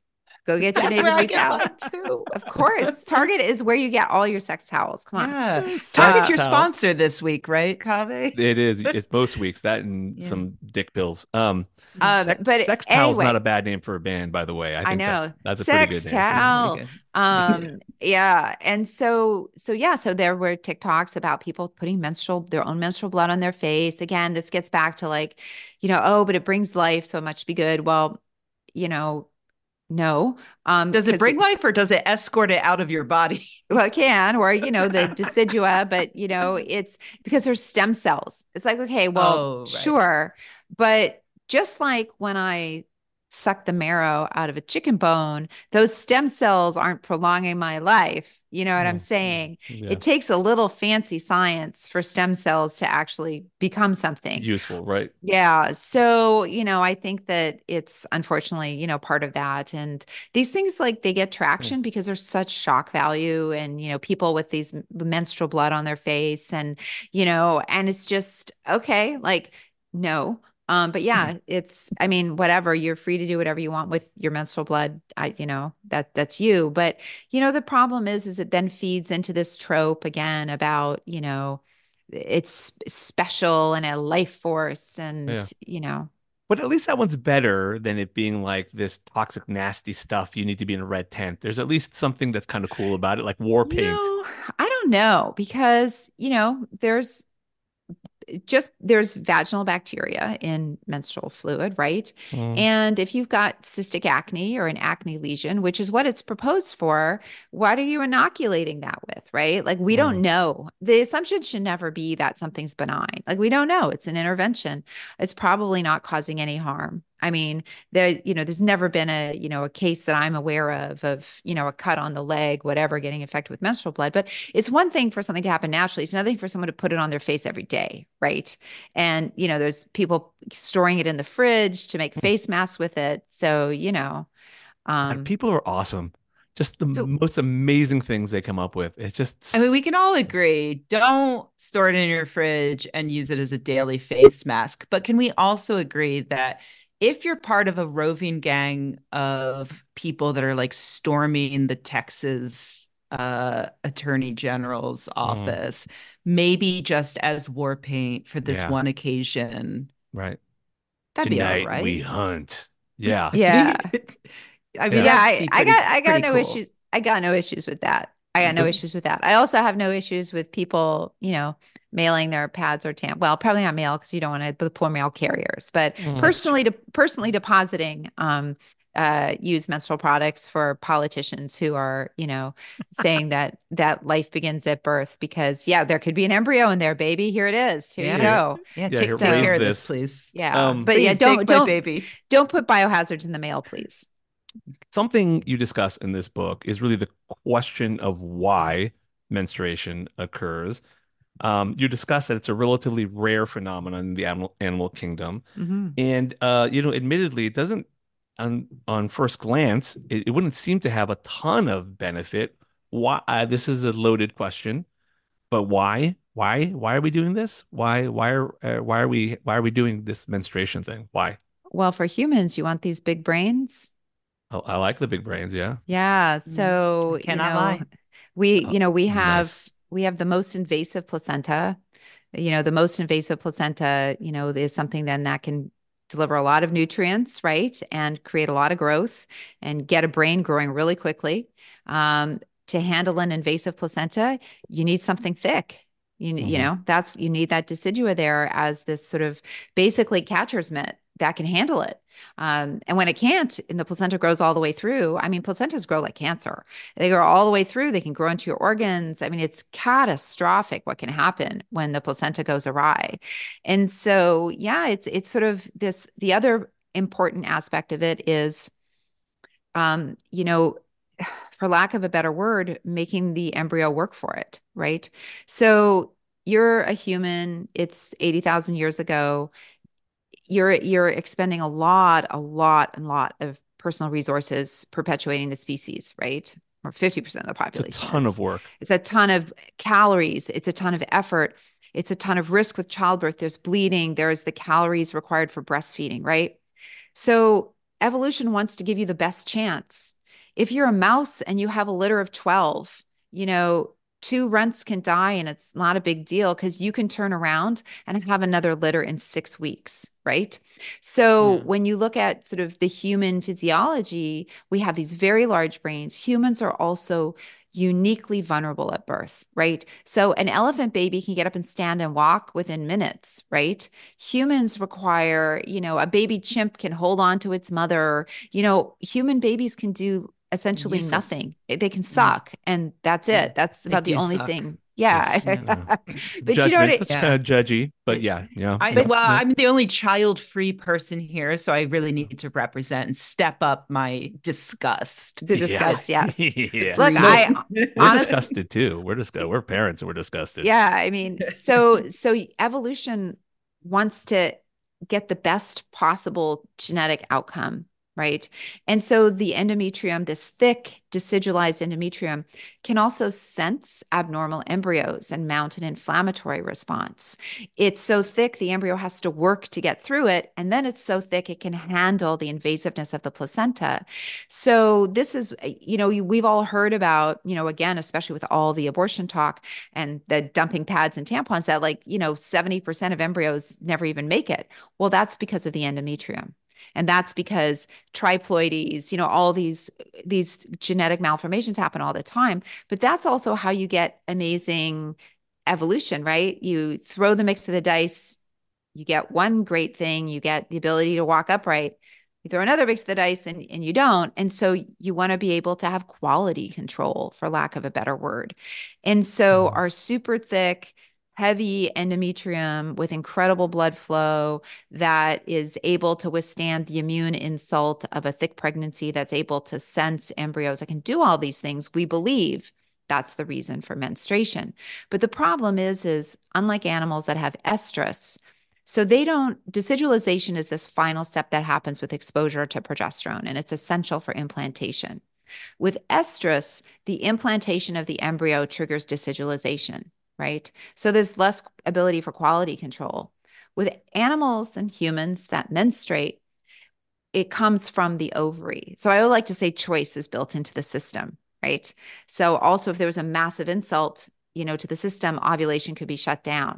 Go get your That's where I Neighborly get towel. mine too. Of course. Target is where you get all your sex towels. Come on. Yeah. Sex Target's your towel. sponsor this week, right, Kaveh? It is. It's most weeks that and Yeah. some dick pills. Um, Um, sex, but sex towel's anyway, not a bad name for a band, by the way. I I think know. that's that's a pretty Sex good name. For towel. Pretty good. Um, yeah. And so, so yeah, so there were TikToks about people putting menstrual, their own menstrual blood on their face. Again, this gets back to like, you know, oh, but it brings life, so it must be good. Well, you know, no. Um, Does it 'cause bring life or does it escort it out of your body? Well, it can, or, you know, the decidua, but, you know, it's because there's stem cells. It's like, okay, well, Oh, right. sure. But just like when I suck the marrow out of a chicken bone, those stem cells aren't prolonging my life. You know what I'm Mm, saying? yeah. It takes a little fancy science for stem cells to actually become something. Useful, right? Yeah. So, you know, I think that it's unfortunately, you know, part of that. And these things like they get traction because there's such shock value and, you know, people with these m- menstrual blood on their face and, you know, and it's just, okay, like, no. Um, but yeah, it's, I mean, whatever, you're free to do whatever you want with your menstrual blood. I, you know, that that's you. But, you know, the problem is, is it then feeds into this trope again about, you know, it's special and a life force and, Yeah. you know, But at least that one's better than it being like this toxic, nasty stuff. You need to be in a red tent. There's at least something that's kind of cool about it, like war you paint. know, I don't know because, you know, there's just there's vaginal bacteria in menstrual fluid, right? Mm. And if you've got cystic acne or an acne lesion, which is what it's proposed for, what are you inoculating that with, right? Like we don't Mm. know. The assumption should never be that something's benign. Like we don't know. It's an intervention. It's probably not causing any harm. I mean, there, you know, there's never been a, you know, a case that I'm aware of, of, you know, a cut on the leg, whatever, getting infected with menstrual blood. But it's one thing for something to happen naturally. It's another thing for someone to put it on their face every day, right? And, you know, there's people storing it in the fridge to make face masks with it. So, you know, And um, people are awesome. Just the So- most amazing things they come up with. It's just I mean, we can all agree, don't store it in your fridge and use it as a daily face mask. But can we also agree that if you're part of a roving gang of people that are like storming the Texas uh, Attorney General's office, maybe just as war paint for this Yeah. one occasion, right. that'd Tonight be all right. we hunt. Yeah. yeah. I mean, Yeah, that'd I, be I pretty- got I got pretty no cool. issues. I got no issues with that. I got no But- issues with that. I also have no issues with people, you know, mailing their pads or tam. Well, probably not mail because you don't want to the poor mail carriers. But Mm, that's personally, to personally depositing um uh use menstrual products for politicians who are, you know, saying that that life begins at birth because yeah, there could be an embryo in there, baby. Here it is. Here Yeah. you go. Yeah, Yeah, take, here, take raise care of this. this, please. Yeah, Um, but yeah, Please don't take my don't baby. don't put biohazards in the mail, please. Something you discuss in this book is really the question of why menstruation occurs. Um, you discuss that it's a relatively rare phenomenon in the animal animal kingdom, Mm-hmm. and uh, you know, admittedly, it doesn't on on first glance, it, it wouldn't seem to have a ton of benefit. Why? Uh, this is a loaded question, but why? Why? Why are we doing this? Why? Why are uh, why are we why are we doing this menstruation thing? Why? Well, for humans, you want these big brains. I, I like the big brains. Yeah. Yeah. So, I cannot you know, lie. we, Oh, you know, we have nice. we have the most invasive placenta. You know, the most invasive placenta, you know, is something then that can deliver a lot of nutrients, right? And create a lot of growth and get a brain growing really quickly. Um, to handle an invasive placenta, you need something thick. You, you Mhm. know, that's you need that decidua there as this sort of basically catcher's mitt that can handle it. Um, and when it can't, and the placenta grows all the way through, I mean, placentas grow like cancer. They grow all the way through. They can grow into your organs. I mean, it's catastrophic what can happen when the placenta goes awry. And so, yeah, it's it's sort of this. The other important aspect of it is, um, you know, for lack of a better word, making the embryo work for it, right? So you're a human. It's eighty thousand years ago. You're you're expending a lot, a lot, and lot of personal resources perpetuating the species, right? Or fifty percent of the It's a population. ton is. of work. It's a ton of calories. It's a ton of effort. It's a ton of risk with childbirth. There's bleeding. There's the calories required for breastfeeding, right? So evolution wants to give you the best chance. If you're a mouse and you have a litter of twelve, you know, two runts can die and it's not a big deal because you can turn around and have another litter in six weeks, right? So Yeah. when you look at sort of the human physiology, we have these very large brains. Humans are also uniquely vulnerable at birth, right? So an elephant baby can get up and stand and walk within minutes, right? Humans require, you know, a baby chimp can hold on to its mother. You know, human babies can do essentially Useless. nothing. They can Yeah. suck, and that's Yeah. it. That's They about the do only suck. thing. Yeah. Yeah. But you know what Judgment. I, That's Yeah. kind of judgy, but yeah, yeah. I, Yep, well, yep. I'm the only child-free person here, so I really need to represent and step up my disgust. the disgust, yes. Yeah. Look, Free. I We're honest, disgusted too. We're disgusted. We're parents and we're disgusted. yeah, I mean, so so evolution wants to get the best possible genetic outcome, right? And so the endometrium, this thick decidualized endometrium, can also sense abnormal embryos and mount an inflammatory response. It's so thick, the embryo has to work to get through it. And then it's so thick, it can handle the invasiveness of the placenta. So this is, you know, we've all heard about, you know, again, especially with all the abortion talk and the dumping pads and tampons, that like, you know, seventy percent of embryos never even make it. Well, that's because of the endometrium. And that's because triploidies, you know, all these these genetic malformations happen all the time. But that's also how you get amazing evolution, right? You throw the mix of the dice, you get one great thing, you get the ability to walk upright. You throw another mix of the dice and, and you don't. And so you want to be able to have quality control, for lack of a better word. And so our super thick, heavy endometrium with incredible blood flow that is able to withstand the immune insult of a thick pregnancy, that's able to sense embryos, that can do all these things, we believe that's the reason for menstruation. But the problem is, is unlike animals that have estrus, so they don't, decidualization is this final step that happens with exposure to progesterone, and it's essential for implantation. With estrus, the implantation of the embryo triggers decidualization, right? So there's less ability for quality control. With animals and humans that menstruate, it comes from the ovary. So I would like to say choice is built into the system, right? So also if there was a massive insult, you know, to the system, ovulation could be shut down.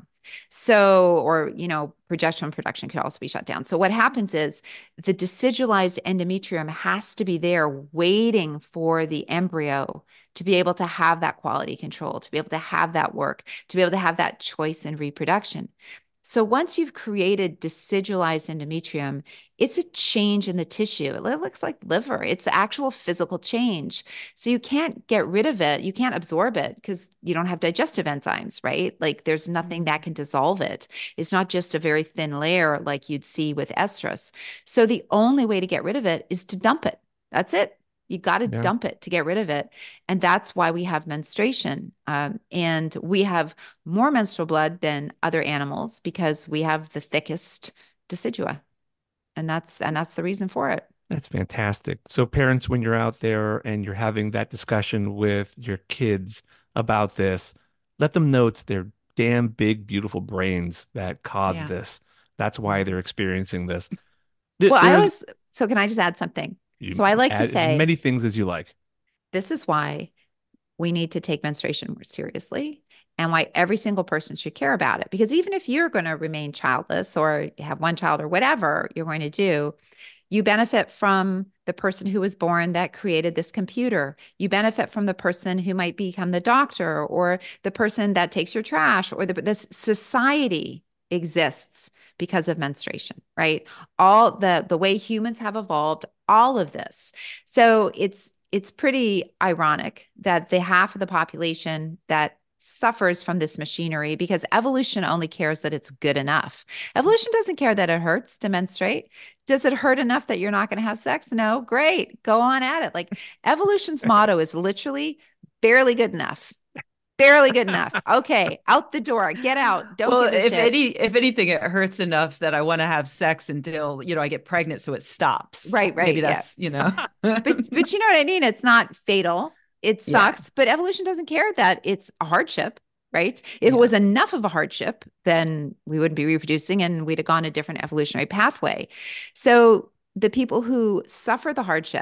So, or, you know, progesterone production could also be shut down. So what happens is the decidualized endometrium has to be there waiting for the embryo to be able to have that quality control, to be able to have that work, to be able to have that choice in reproduction. So once you've created decidualized endometrium, it's a change in the tissue. It looks like liver. It's actual physical change. So you can't get rid of it. You can't absorb it because you don't have digestive enzymes, right? Like there's nothing that can dissolve it. It's not just a very thin layer like you'd see with estrus. So the only way to get rid of it is to dump it. That's it. You got to Yeah. dump it to get rid of it. And that's why we have menstruation. Um, and we have more menstrual blood than other animals because we have the thickest decidua. And that's and that's the reason for it. That's fantastic. So parents, when you're out there and you're having that discussion with your kids about this, let them know it's their damn big, beautiful brains that caused Yeah. this. That's why they're experiencing this. Th- Well, I there's- always, so can I just add something? you So I like to add say, as many things as you like. this is why we need to take menstruation more seriously and why every single person should care about it. Because even if you're going to remain childless or have one child or whatever you're going to do, you benefit from the person who was born that created this computer. You benefit from the person who might become the doctor or the person that takes your trash, or the, this society exists because of menstruation, right? All the the way humans have evolved, all of this. So it's it's pretty ironic that the half of the population that suffers from this machinery, because evolution only cares that it's good enough. Evolution doesn't care that it hurts to menstruate. Does it hurt enough that you're not going to have sex? No, great. Go on at it. Like evolution's motto is literally barely good enough. Barely good enough. Okay, out the door. Get out. Don't well, give a if shit. any, if anything, it hurts enough that I want to have sex until, you know, I get pregnant, so it stops. Right, right, Maybe yeah. that's, you know. but but you know what I mean? It's not fatal. It Yeah. sucks, but evolution doesn't care that it's a hardship, right? If Yeah. it was enough of a hardship, then we wouldn't be reproducing and we'd have gone a different evolutionary pathway. So the people who suffer the hardship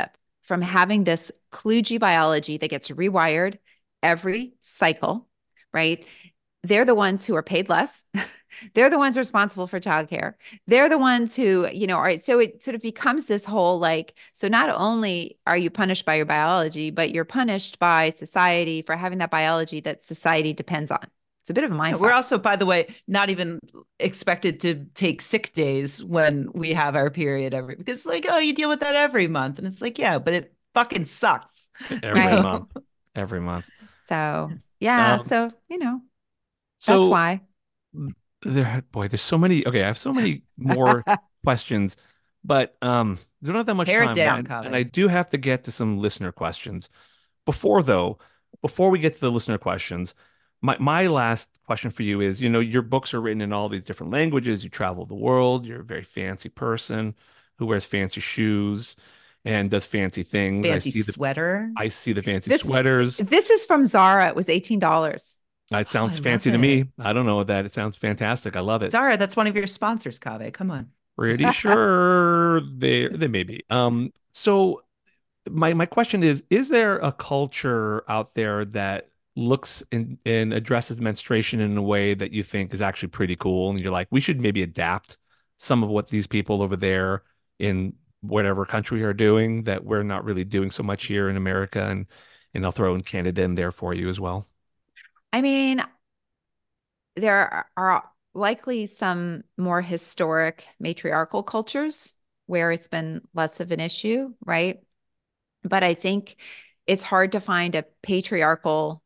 from having this kludgy biology that gets rewired every cycle, right? They're the ones who are paid less. They're the ones responsible for childcare. They're the ones who, you know, are, so it sort of becomes this whole like, so not only are you punished by your biology, but you're punished by society for having that biology that society depends on. It's a bit of a mind We're fuck. also, by the way, not even expected to take sick days when we have our period every, because like, oh, you deal with that every month. And it's like, yeah, but it fucking sucks. Every Right. month. Every month. So yeah, Um, so, you know, so that's why. there, boy, there's so many. Okay, I have so many more questions, but um, we don't have that much Pare it time. down, and, Kaveh. and I do have to get to some listener questions. Before though, before we get to the listener questions, my my last question for you is, you know, your books are written in all these different languages. You travel the world. You're a very fancy person who wears fancy shoes and does fancy things. Fancy I see the sweater. I see the fancy This, sweaters. this is from Zara. It was eighteen dollars. It sounds I fancy to love me. it. I don't know that. It sounds fantastic. I love it. Zara, that's one of your sponsors, Kaveh. Come on. Pretty sure they they may be. Um, so my my question is, is there a culture out there that looks and and addresses menstruation in a way that you think is actually pretty cool? And you're like, we should maybe adapt some of what these people over there in whatever country are doing that we're not really doing so much here in America, and and I'll throw in Canada in there for you as well. I mean, there are, are likely some more historic matriarchal cultures where it's been less of an issue, right? But I think it's hard to find a patriarchal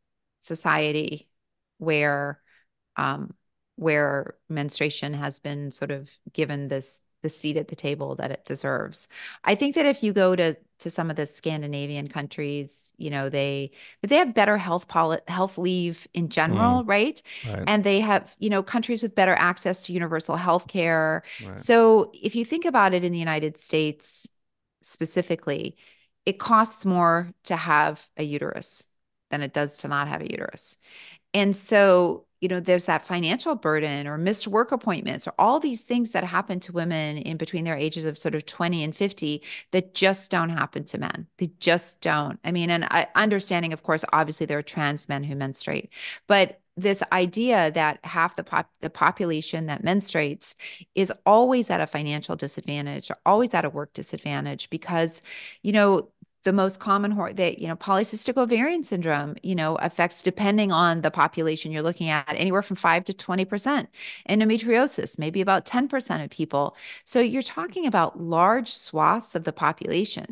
society where um, where menstruation has been sort of given this the seat at the table that it deserves. I think that if you go to to some of the Scandinavian countries, you know, they but they have better health poli- health leave in general, Mm, right? right, And they have, you know, countries with better access to universal health care. right. So if you think about it in the United States specifically, it costs more to have a uterus than it does to not have a uterus. And so, you know, there's that financial burden or missed work appointments or all these things that happen to women in between their ages of sort of twenty and fifty that just don't happen to men. They just don't. I mean, and I, understanding, of course, obviously there are trans men who menstruate, but this idea that half the pop the population that menstruates is always at a financial disadvantage or always at a work disadvantage because, you know, the most common hor- that you know polycystic ovarian syndrome you know affects, depending on the population you're looking at, anywhere from five to twenty percent. Endometriosis, maybe about ten percent of people. So you're talking about large swaths of the population.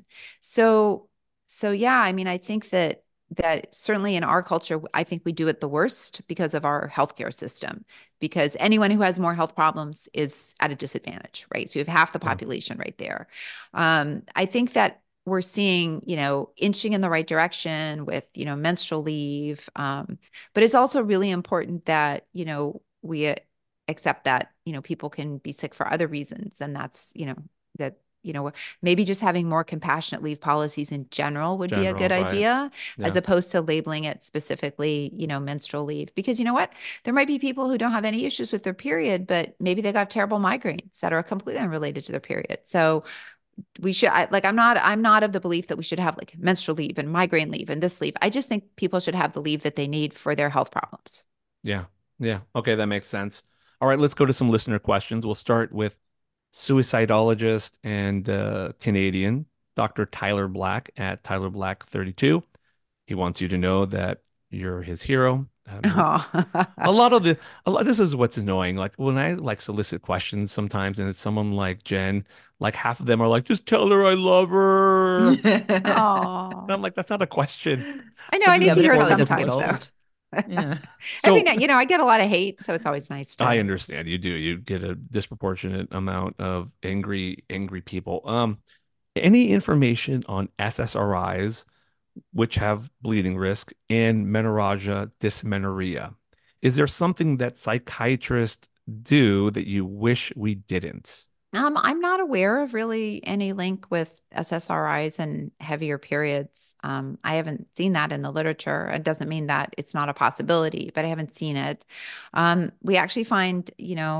So so yeah, I mean, I think that that certainly in our culture, I think we do it the worst because of our healthcare system, because anyone who has more health problems is at a disadvantage, right? So you have half the Yeah. population right there. Um, I think that we're seeing, you know, inching in the right direction with, you know, menstrual leave. Um, but it's also really important that, you know, we accept that, you know, people can be sick for other reasons. And that's, you know, that, you know, maybe just having more compassionate leave policies in general would be a General, good right. idea, as Yeah. opposed to labeling it specifically, you know, menstrual leave. Because you know what? There might be people who don't have any issues with their period, but maybe they got terrible migraines that are completely unrelated to their period. So we should I, like I'm not I'm not of the belief that we should have like menstrual leave and migraine leave and this leave. I just think people should have the leave that they need for their health problems. Yeah. Yeah. Okay, that makes sense. All right, let's go to some listener questions. We'll start with suicidologist and uh, Canadian, Doctor Tyler Black at Tyler Black thirty-two. He wants you to know that you're his hero. Um, Oh. a lot of the a lot this is what's annoying. Like when I like solicit questions sometimes, and it's someone like Jen, like half of them are like, just tell her I love her. And Oh. I'm like, that's not a question. I know I This need is to but hear it really more doesn't get sometimes though. old. Yeah. Every So night, you know, I get a lot of hate, so it's always nice to. I understand you do. You get a disproportionate amount of angry, angry people. Um, any information on S S R Is, which have bleeding risk, and menorrhagia dysmenorrhea? Is there something that psychiatrists do that you wish we didn't? Um, I'm not aware of really any link with S S R Is and heavier periods. Um, I haven't seen that in the literature. It doesn't mean that it's not a possibility, but I haven't seen it. Um, we actually find, you know,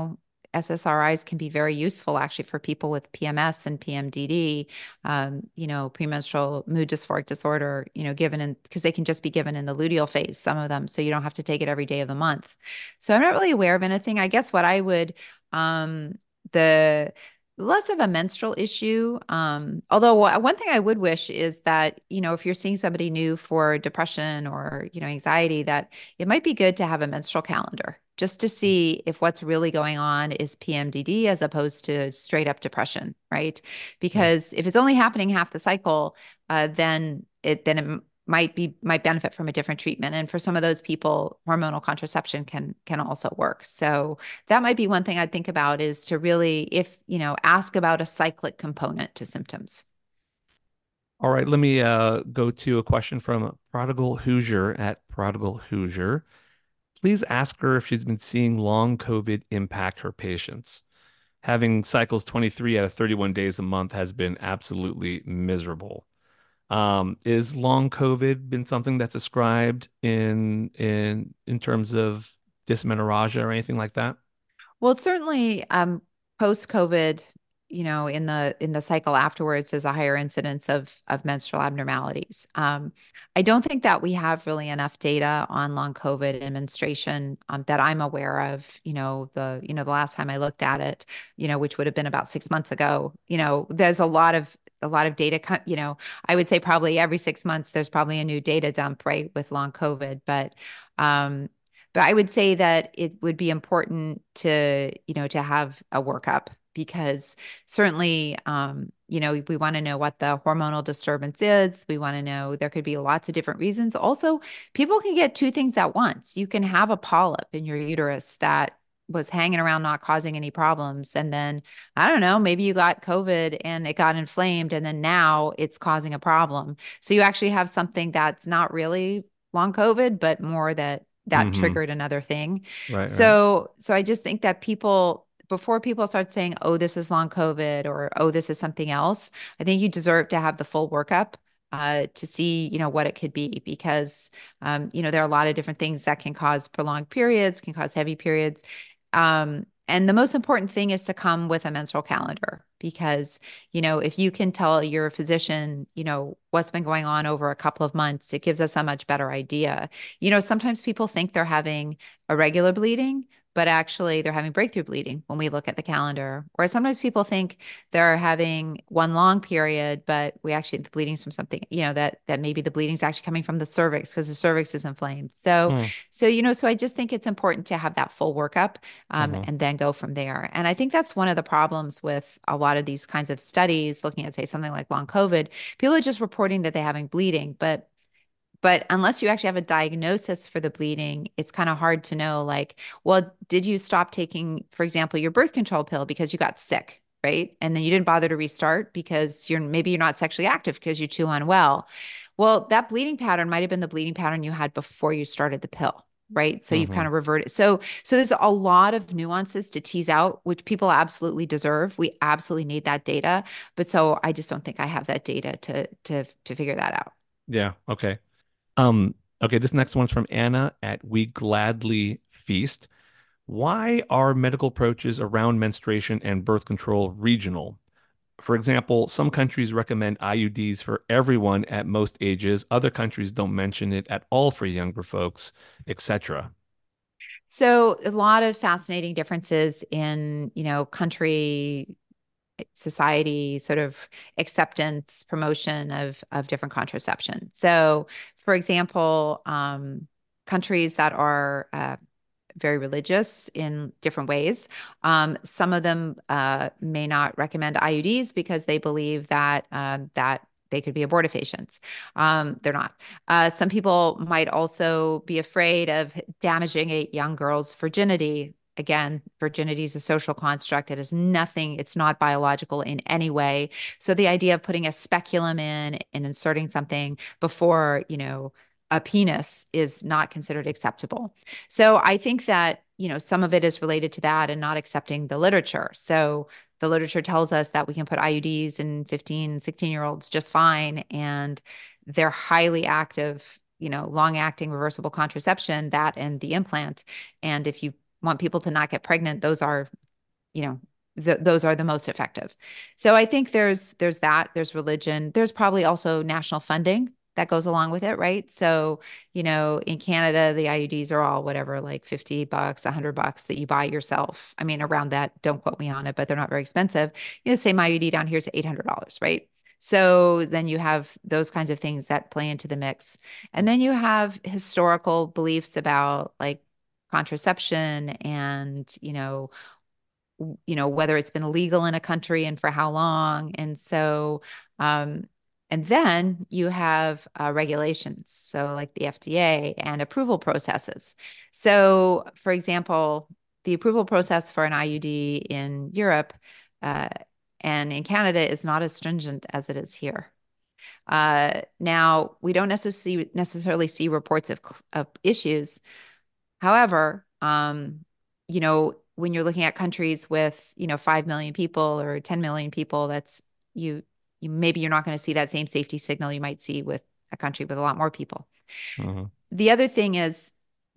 S S R Is can be very useful actually for people with P M S and P M D D, um, you know, premenstrual mood dysphoric disorder, you know, given in, because they can just be given in the luteal phase, some of them. So you don't have to take it every day of the month. So I'm not really aware of anything. I guess what I would, um, the, less of a menstrual issue. Um, although one thing I would wish is that, you know, if you're seeing somebody new for depression or, you know, anxiety, that it might be good to have a menstrual calendar just to see if what's really going on is P M D D as opposed to straight up depression, right? Because if it's only happening half the cycle, uh, then it then it might be might benefit from a different treatment. And for some of those people, hormonal contraception can can also work. So that might be one thing I'd think about, is to really, if, you know, ask about a cyclic component to symptoms. All right, let me uh, go to a question from Prodigal Hoosier at Prodigal Hoosier. Please ask her if she's been seeing long COVID impact her patients. Having cycles twenty-three out of thirty-one days a month has been absolutely miserable. Um, is long COVID been something that's ascribed in in in terms of dysmenorrhea or anything like that? Well, certainly, um, post-COVID, you know, in the in the cycle afterwards, there's a higher incidence of of menstrual abnormalities. Um, I don't think that we have really enough data on long COVID and menstruation, um, that I'm aware of. You know, the you know the last time I looked at it, you know, which would have been about six months ago. You know, there's a lot of a lot of data. co- You know, I would say probably every six months there's probably a new data dump, right, with long COVID, but. Um, but I would say that it would be important to, you know, to have a workup, because certainly, um, you know, we want to know what the hormonal disturbance is. We want to know, there could be lots of different reasons. Also, people can get two things at once. You can have a polyp in your uterus that was hanging around, not causing any problems. And then, I don't know, maybe you got COVID and it got inflamed, and then now it's causing a problem. So you actually have something that's not really long COVID, but more that that Mm-hmm. triggered another thing. Right, right. So, so I just think that people, before people start saying, oh, this is long COVID, or, oh, this is something else, I think you deserve to have the full workup, uh, to see, you know, what it could be, because, um, you know, there are a lot of different things that can cause prolonged periods, can cause heavy periods. Um, and the most important thing is to come with a menstrual calendar, because, you know, if you can tell your physician, you know, what's been going on over a couple of months, it gives us a much better idea. You know, sometimes people think they're having irregular bleeding, but actually they're having breakthrough bleeding when we look at the calendar. Or sometimes people think they're having one long period, but we actually, the bleeding's from something, you know, that that maybe the bleeding's actually coming from the cervix because the cervix is inflamed. So, Mm. so, you know, so I just think it's important to have that full workup, um, Mhm. and then go from there. And I think that's one of the problems with a lot of these kinds of studies looking at, say, something like long COVID. People are just reporting that they're having bleeding, but but unless you actually have a diagnosis for the bleeding, it's kind of hard to know, like, well, did you stop taking, for example, your birth control pill because you got sick, right? And then you didn't bother to restart because you're maybe you're not sexually active because you're too unwell. Well, that bleeding pattern might have been the bleeding pattern you had before you started the pill, right? So you've Mhm. kind of reverted. So so there's a lot of nuances to tease out, which people absolutely deserve. We absolutely need that data. But so I just don't think I have that data to to to figure that out. Yeah. Okay. Um, okay, this next one's from Anna at We Gladly Feast. Why are medical approaches around menstruation and birth control regional? For example, some countries recommend I U Ds for everyone at most ages. Other countries don't mention it at all for younger folks, et cetera. So a lot of fascinating differences in, you know, country, society, sort of acceptance, promotion of of different contraception. So, for example, um, countries that are uh, very religious in different ways. Um, some of them uh, may not recommend I U Ds because they believe that um, that they could be abortifacients. Um, they're not. Uh, some people might also be afraid of damaging a young girl's virginity. Again, virginity is a social construct. It is nothing, it's not biological in any way. So the idea of putting a speculum in and inserting something before, you know, a penis is not considered acceptable. So I think that, you know, some of it is related to that and not accepting the literature. So the literature tells us that we can put I U Ds in fifteen, sixteen year olds just fine. And they're highly active, you know, long acting reversible contraception, that and the implant. And if you want people to not get pregnant, those are you know, th- those are the most effective. So I think there's there's that, there's religion, there's probably also national funding that goes along with it, right? So, you know, in Canada, the I U Ds are all whatever, like fifty bucks, a hundred bucks that you buy yourself. I mean, around that, don't quote me on it, but they're not very expensive. You know, the same I U D down here is eight hundred dollars, right? So then you have those kinds of things that play into the mix. And then you have historical beliefs about like contraception and, you know, you know, whether it's been illegal in a country and for how long. And so, um, and then you have uh, regulations, so like the F D A and approval processes. So, for example, the approval process for an I U D in Europe uh, and in Canada is not as stringent as it is here. Uh, now, we don't necessarily necessarily see reports of, of issues. However, um, you know, when you're looking at countries with, you know, five million people or ten million people, that's you, you maybe you're not going to see that same safety signal you might see with a country with a lot more people. Mm-hmm. The other thing is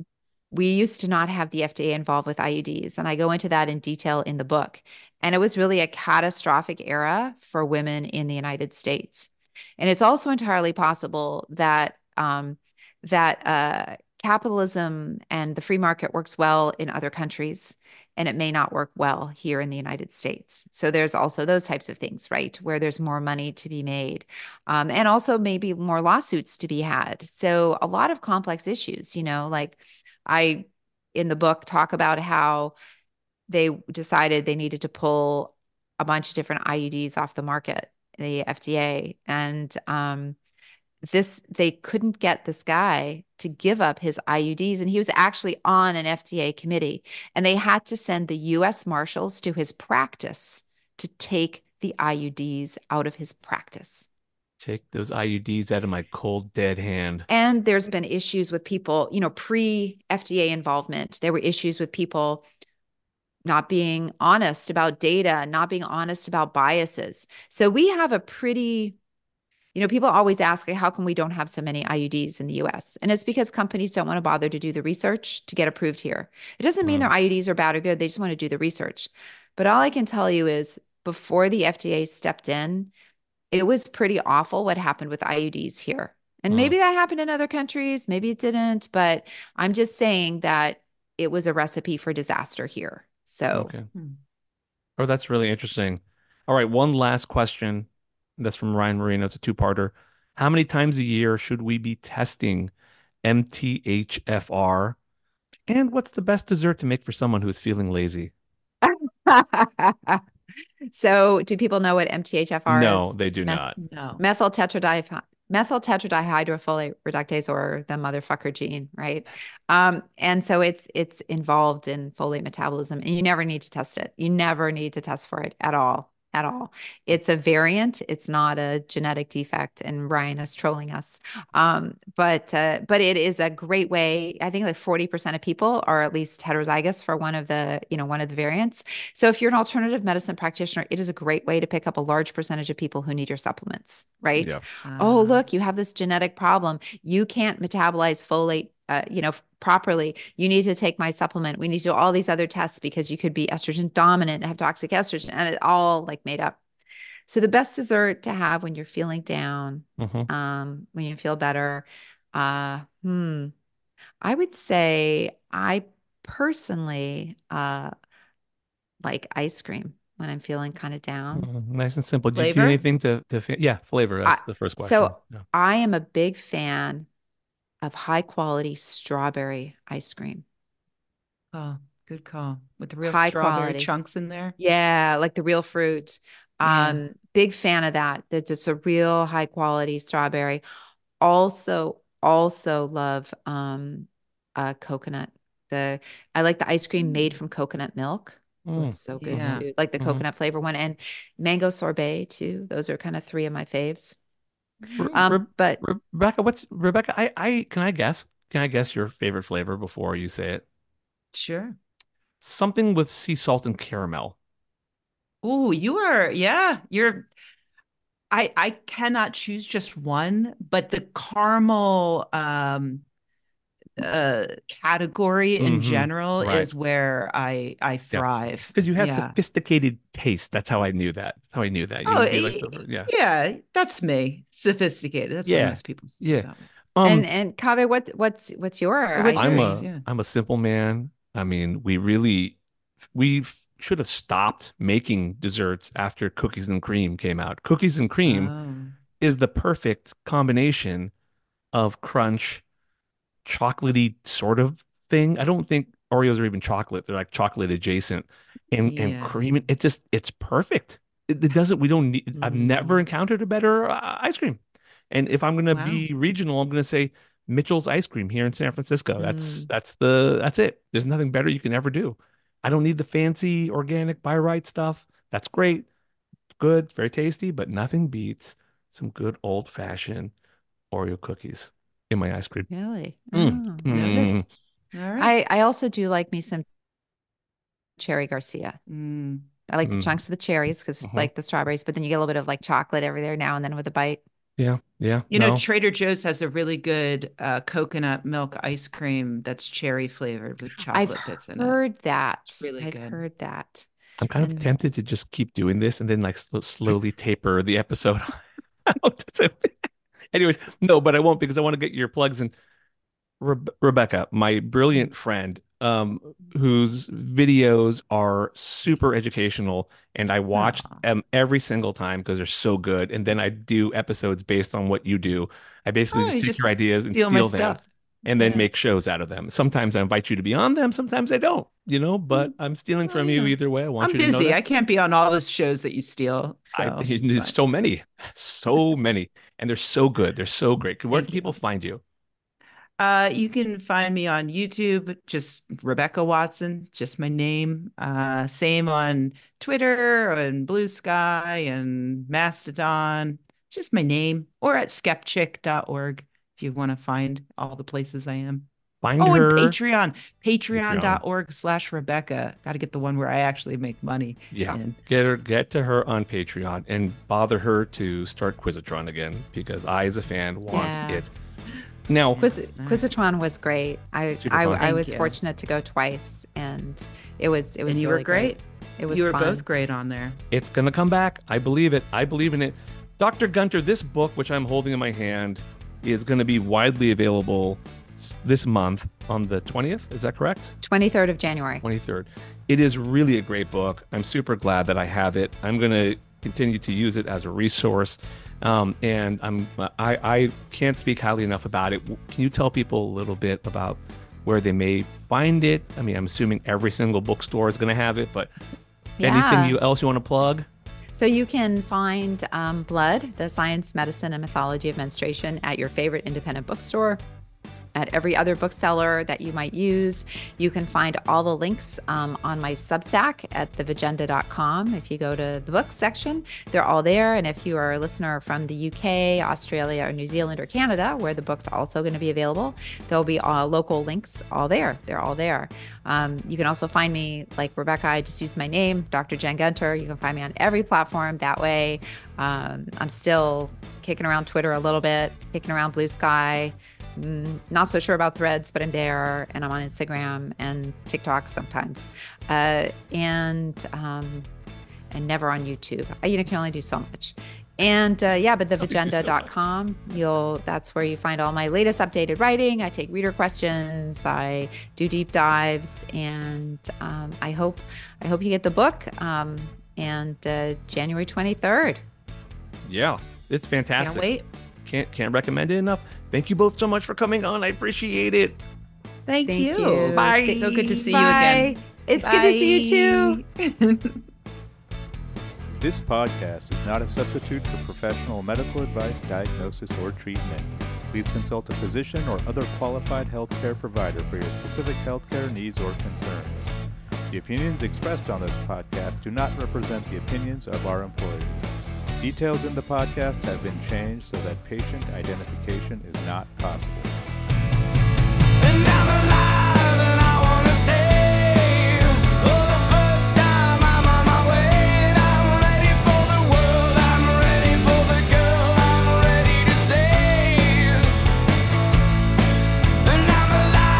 we used to not have the F D A involved with I U Ds, and I go into that in detail in the book. And it was really a catastrophic era for women in the United States. And it's also entirely possible that um, that uh, capitalism and the free market works well in other countries, and it may not work well here in the United States. So there's also those types of things, right, where there's more money to be made, um, and also maybe more lawsuits to be had. So a lot of complex issues, you know, like I, in the book, talk about how they decided they needed to pull a bunch of different I U Ds off the market, the F D A, and um, this they couldn't get this guy to give up his I U Ds, and he was actually on an F D A committee, and they had to send the U S Marshals to his practice to take the I U Ds out of his practice. Take those I U Ds out of my cold, dead hand. And there's been issues with people, you know, pre-F D A involvement. There were issues with people not being honest about data, not being honest about biases. So we have a pretty, you know, people always ask, like, how come we don't have so many I U Ds in the U S? And it's because companies don't want to bother to do the research to get approved here. It doesn't mean mm. their I U Ds are bad or good. They just want to do the research. But all I can tell you is before the F D A stepped in, it was pretty awful what happened with I U Ds here. And mm. maybe that happened in other countries, maybe it didn't, but I'm just saying that it was a recipe for disaster here. So, okay. Oh, that's really interesting. All right, one last question. That's from Ryan Marino. It's a two-parter. How many times a year should we be testing M T H F R? And what's the best dessert to make for someone who is feeling lazy? So do people know what M T H F R no, is? No, they do Meth- not. No. Methyl tetradi- methyl tetrahydrofolate reductase, or the motherfucker gene, right? Um, and so it's it's involved in folate metabolism, and you never need to test it. You never need to test for it at all. At all. It's a variant. It's not a genetic defect, and Ryan is trolling us. Um, but uh, but it is a great way. I think like forty percent of people are at least heterozygous for one of the, you know, one of the variants. So if you're an alternative medicine practitioner, it is a great way to pick up a large percentage of people who need your supplements, right? Yeah. Uh, oh, look, you have this genetic problem. You can't metabolize folate Uh, you know, properly. You need to take my supplement. We need to do all these other tests because you could be estrogen dominant and have toxic estrogen, and it all like made up. So the best dessert to have when you're feeling down, mm-hmm. um, when you feel better, uh, hmm, I would say I personally uh, like ice cream when I'm feeling kind of down. Mm-hmm. Nice and simple. Do you do anything to, to, yeah, flavor. That's I, the first question. So yeah. I am a big fan of high quality strawberry ice cream. Oh, good call. With the real high strawberry quality chunks in there. Yeah, like the real fruit. Um, yeah. Big fan of that. That's just a real high quality strawberry. Also, also love um uh coconut. The I like the ice cream made from coconut milk. Mm. It's so good yeah. too. Like the mm-hmm. coconut flavor one, and mango sorbet too. Those are kind of three of my faves. Um, Re- but Rebecca, what's Rebecca? I, I can I guess? Can I guess your favorite flavor before you say it? Sure. Something with sea salt and caramel. Oh, you are, yeah. You're. I I cannot choose just one, but the caramel, um, uh, category in Mhm. general Right. is where I I thrive. Because you have Yeah. sophisticated taste. That's how I knew that. That's how I knew that. You, Oh, you like y- the, yeah. yeah, that's me. Sophisticated. That's what Yeah. most people say Yeah. about me. Um, And and Kaveh, what what's what's your Or what's ice I'm yours? cream? a Yeah. I'm a simple man. I mean, we really we f- should have stopped making desserts after cookies and cream came out. Cookies and cream Oh. is the perfect combination of crunch, chocolatey sort of thing. I don't think Oreos are even chocolate. They're like chocolate adjacent and and Yeah. cream. It just it's perfect. It, it doesn't we don't need I've never Mm. encountered a better uh, ice cream. And if I'm going to Wow. be regional, I'm going to say Mitchell's Ice Cream here in San Francisco. That's Mm. that's the that's it. There's nothing better you can ever do. I don't need the fancy organic buy right stuff. That's great. Good, very tasty, but nothing beats some good old fashioned Oreo cookies in my ice cream. Really? Mm. Oh. Noted. Mm. All right. I I also do like me some Cherry Garcia. Mm. I like the Mm. chunks of the cherries because Mhm. like the strawberries, but then you get a little bit of like chocolate every there now and then with a bite. Yeah, yeah. You know, No. Trader Joe's has a really good uh, coconut milk ice cream that's cherry flavored with I've chocolate bits in it. heard that. It's really I've good. heard that. I'm kind of And- tempted to just keep doing this and then like sl- slowly taper the episode out. So- Anyways, no, but I won't because I want to get your plugs in. Re- Rebecca, my brilliant friend, um, whose videos are super educational, and I watch Aw. them every single time because they're so good. And then I do episodes based on what you do. I basically Oh, just you take just your ideas and steal my steal them, stuff. and then Yeah. make shows out of them. Sometimes I invite you to be on them, sometimes I don't, you know, but I'm stealing Oh, from you yeah. either way. I want I'm you to know busy. that. I can't be on all the shows that you steal. So I, it's there's fine. so many, so many, and they're so good. They're so great. Where Thank can you. people find you? Uh, you can find me on YouTube, just Rebecca Watson, just my name. Uh, same on Twitter and Blue Sky and Mastodon, just my name, or at skepchick dot org if you want to find all the places I am. Find Oh, and her. Patreon, patreon.org slash Rebecca. Got to get the one where I actually make money. Yeah, And get her, get to her on Patreon and bother her to start Quizatron again because I, as a fan, want Yeah. it. Now, Quiz- Quizatron was great. I Super I, fun. I Thank was you. fortunate to go twice, and it was it was and you really were great. It was you were fun. both great on there. it's gonna come back. I believe it. I believe in it. Doctor Gunter, this book, which I'm holding in my hand, is going to be widely available s- this month on the twentieth. Is that correct? twenty-third of January. twenty-third. It is really a great book. I'm super glad that I have it. I'm going to continue to use it as a resource. Um, and I'm I, I can't speak highly enough about it. Can you tell people a little bit about where they may find it? I mean, I'm assuming every single bookstore is going to have it, but Yeah. anything you, else you want to plug? So you can find um, Blood, the Science, Medicine, and Mythology of Menstruation at your favorite independent bookstore, at every other bookseller that you might use. You can find all the links um, on my Substack at the vagenda dot com. If you go to the books section, they're all there. And if you are a listener from the U K, Australia, or New Zealand, or Canada, where the book's also going to be available, there'll be all local links all there. They're all there. Um, you can also find me, like Rebecca, I just used my name, Doctor Jen Gunter. You can find me on every platform that way. Um, I'm still kicking around Twitter a little bit, kicking around Blue Sky. Mm, not so sure about Threads, but I'm there, and I'm on Instagram and TikTok sometimes, uh, and um, and never on YouTube. I, you know, can only do so much. And uh, yeah, but the Only do so vagenda dot com, you'll that's where you find all my latest updated writing. I take reader questions, I do deep dives, and um, I hope I hope you get the book. Um, and uh, January twenty-third. Yeah, it's fantastic. Can't wait. Can't can't recommend it enough. Thank you both so much for coming on. I appreciate it. Thank, Thank you. you. Bye. So good to see Bye. you again. It's good to see you too. too. This podcast is not a substitute for professional medical advice, diagnosis, or treatment. Please consult a physician or other qualified healthcare provider for your specific healthcare needs or concerns. The opinions expressed on this podcast do not represent the opinions of our employers. Details in the podcast have been changed so that patient identification is not possible. And I'm alive and I wanna stay. For the first time I'm on my way. And I'm ready for the world. I'm ready for the girl. I'm ready to save. And I'm alive.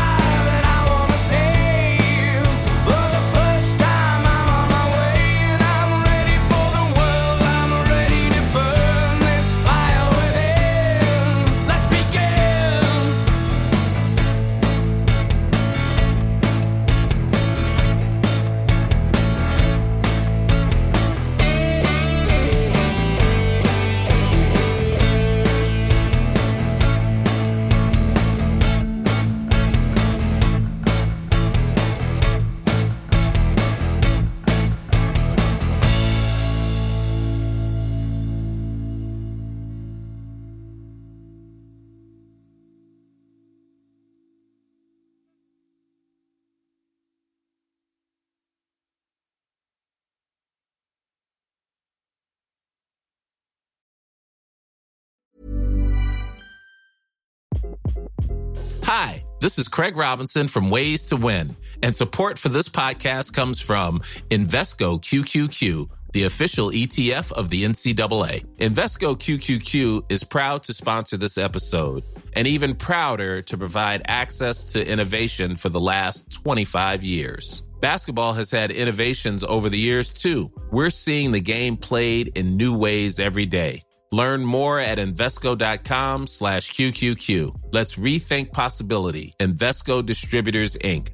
Hi, this is Craig Robinson from Ways to Win, and support for this podcast comes from Invesco Q Q Q, the official E T F of the N C double A. Invesco Q Q Q is proud to sponsor this episode, and even prouder to provide access to innovation for the last twenty-five years. Basketball has had innovations over the years, too. We're seeing the game played in new ways every day. Learn more at Invesco.com slash QQQ. Let's rethink possibility. Invesco Distributors, Incorporated.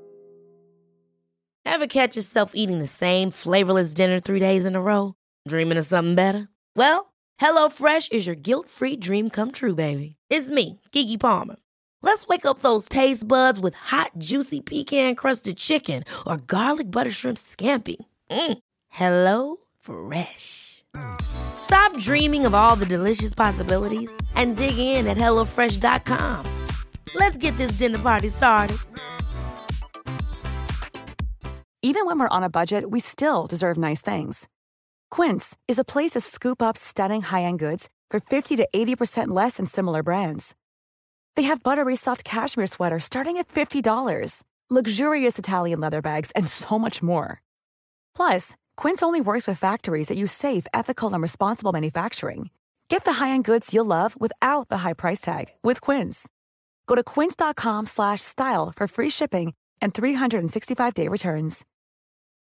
Ever catch yourself eating the same flavorless dinner three days in a row? Dreaming of something better? Well, HelloFresh is your guilt-free dream come true, baby. It's me, Keke Palmer. Let's wake up those taste buds with hot, juicy pecan-crusted chicken or garlic butter shrimp scampi. Mm. Hello Fresh. Stop dreaming of all the delicious possibilities and dig in at hello fresh dot com. Let's get this dinner party started. Even when we're on a budget, we still deserve nice things. Quince is a place to scoop up stunning high-end goods for fifty to eighty percent less than similar brands. They have buttery soft cashmere sweaters starting at fifty dollars, luxurious Italian leather bags, and so much more. Plus, Quince only works with factories that use safe, ethical, and responsible manufacturing. Get the high-end goods you'll love without the high price tag with Quince. Go to quince.com slash style for free shipping and three sixty-five day returns.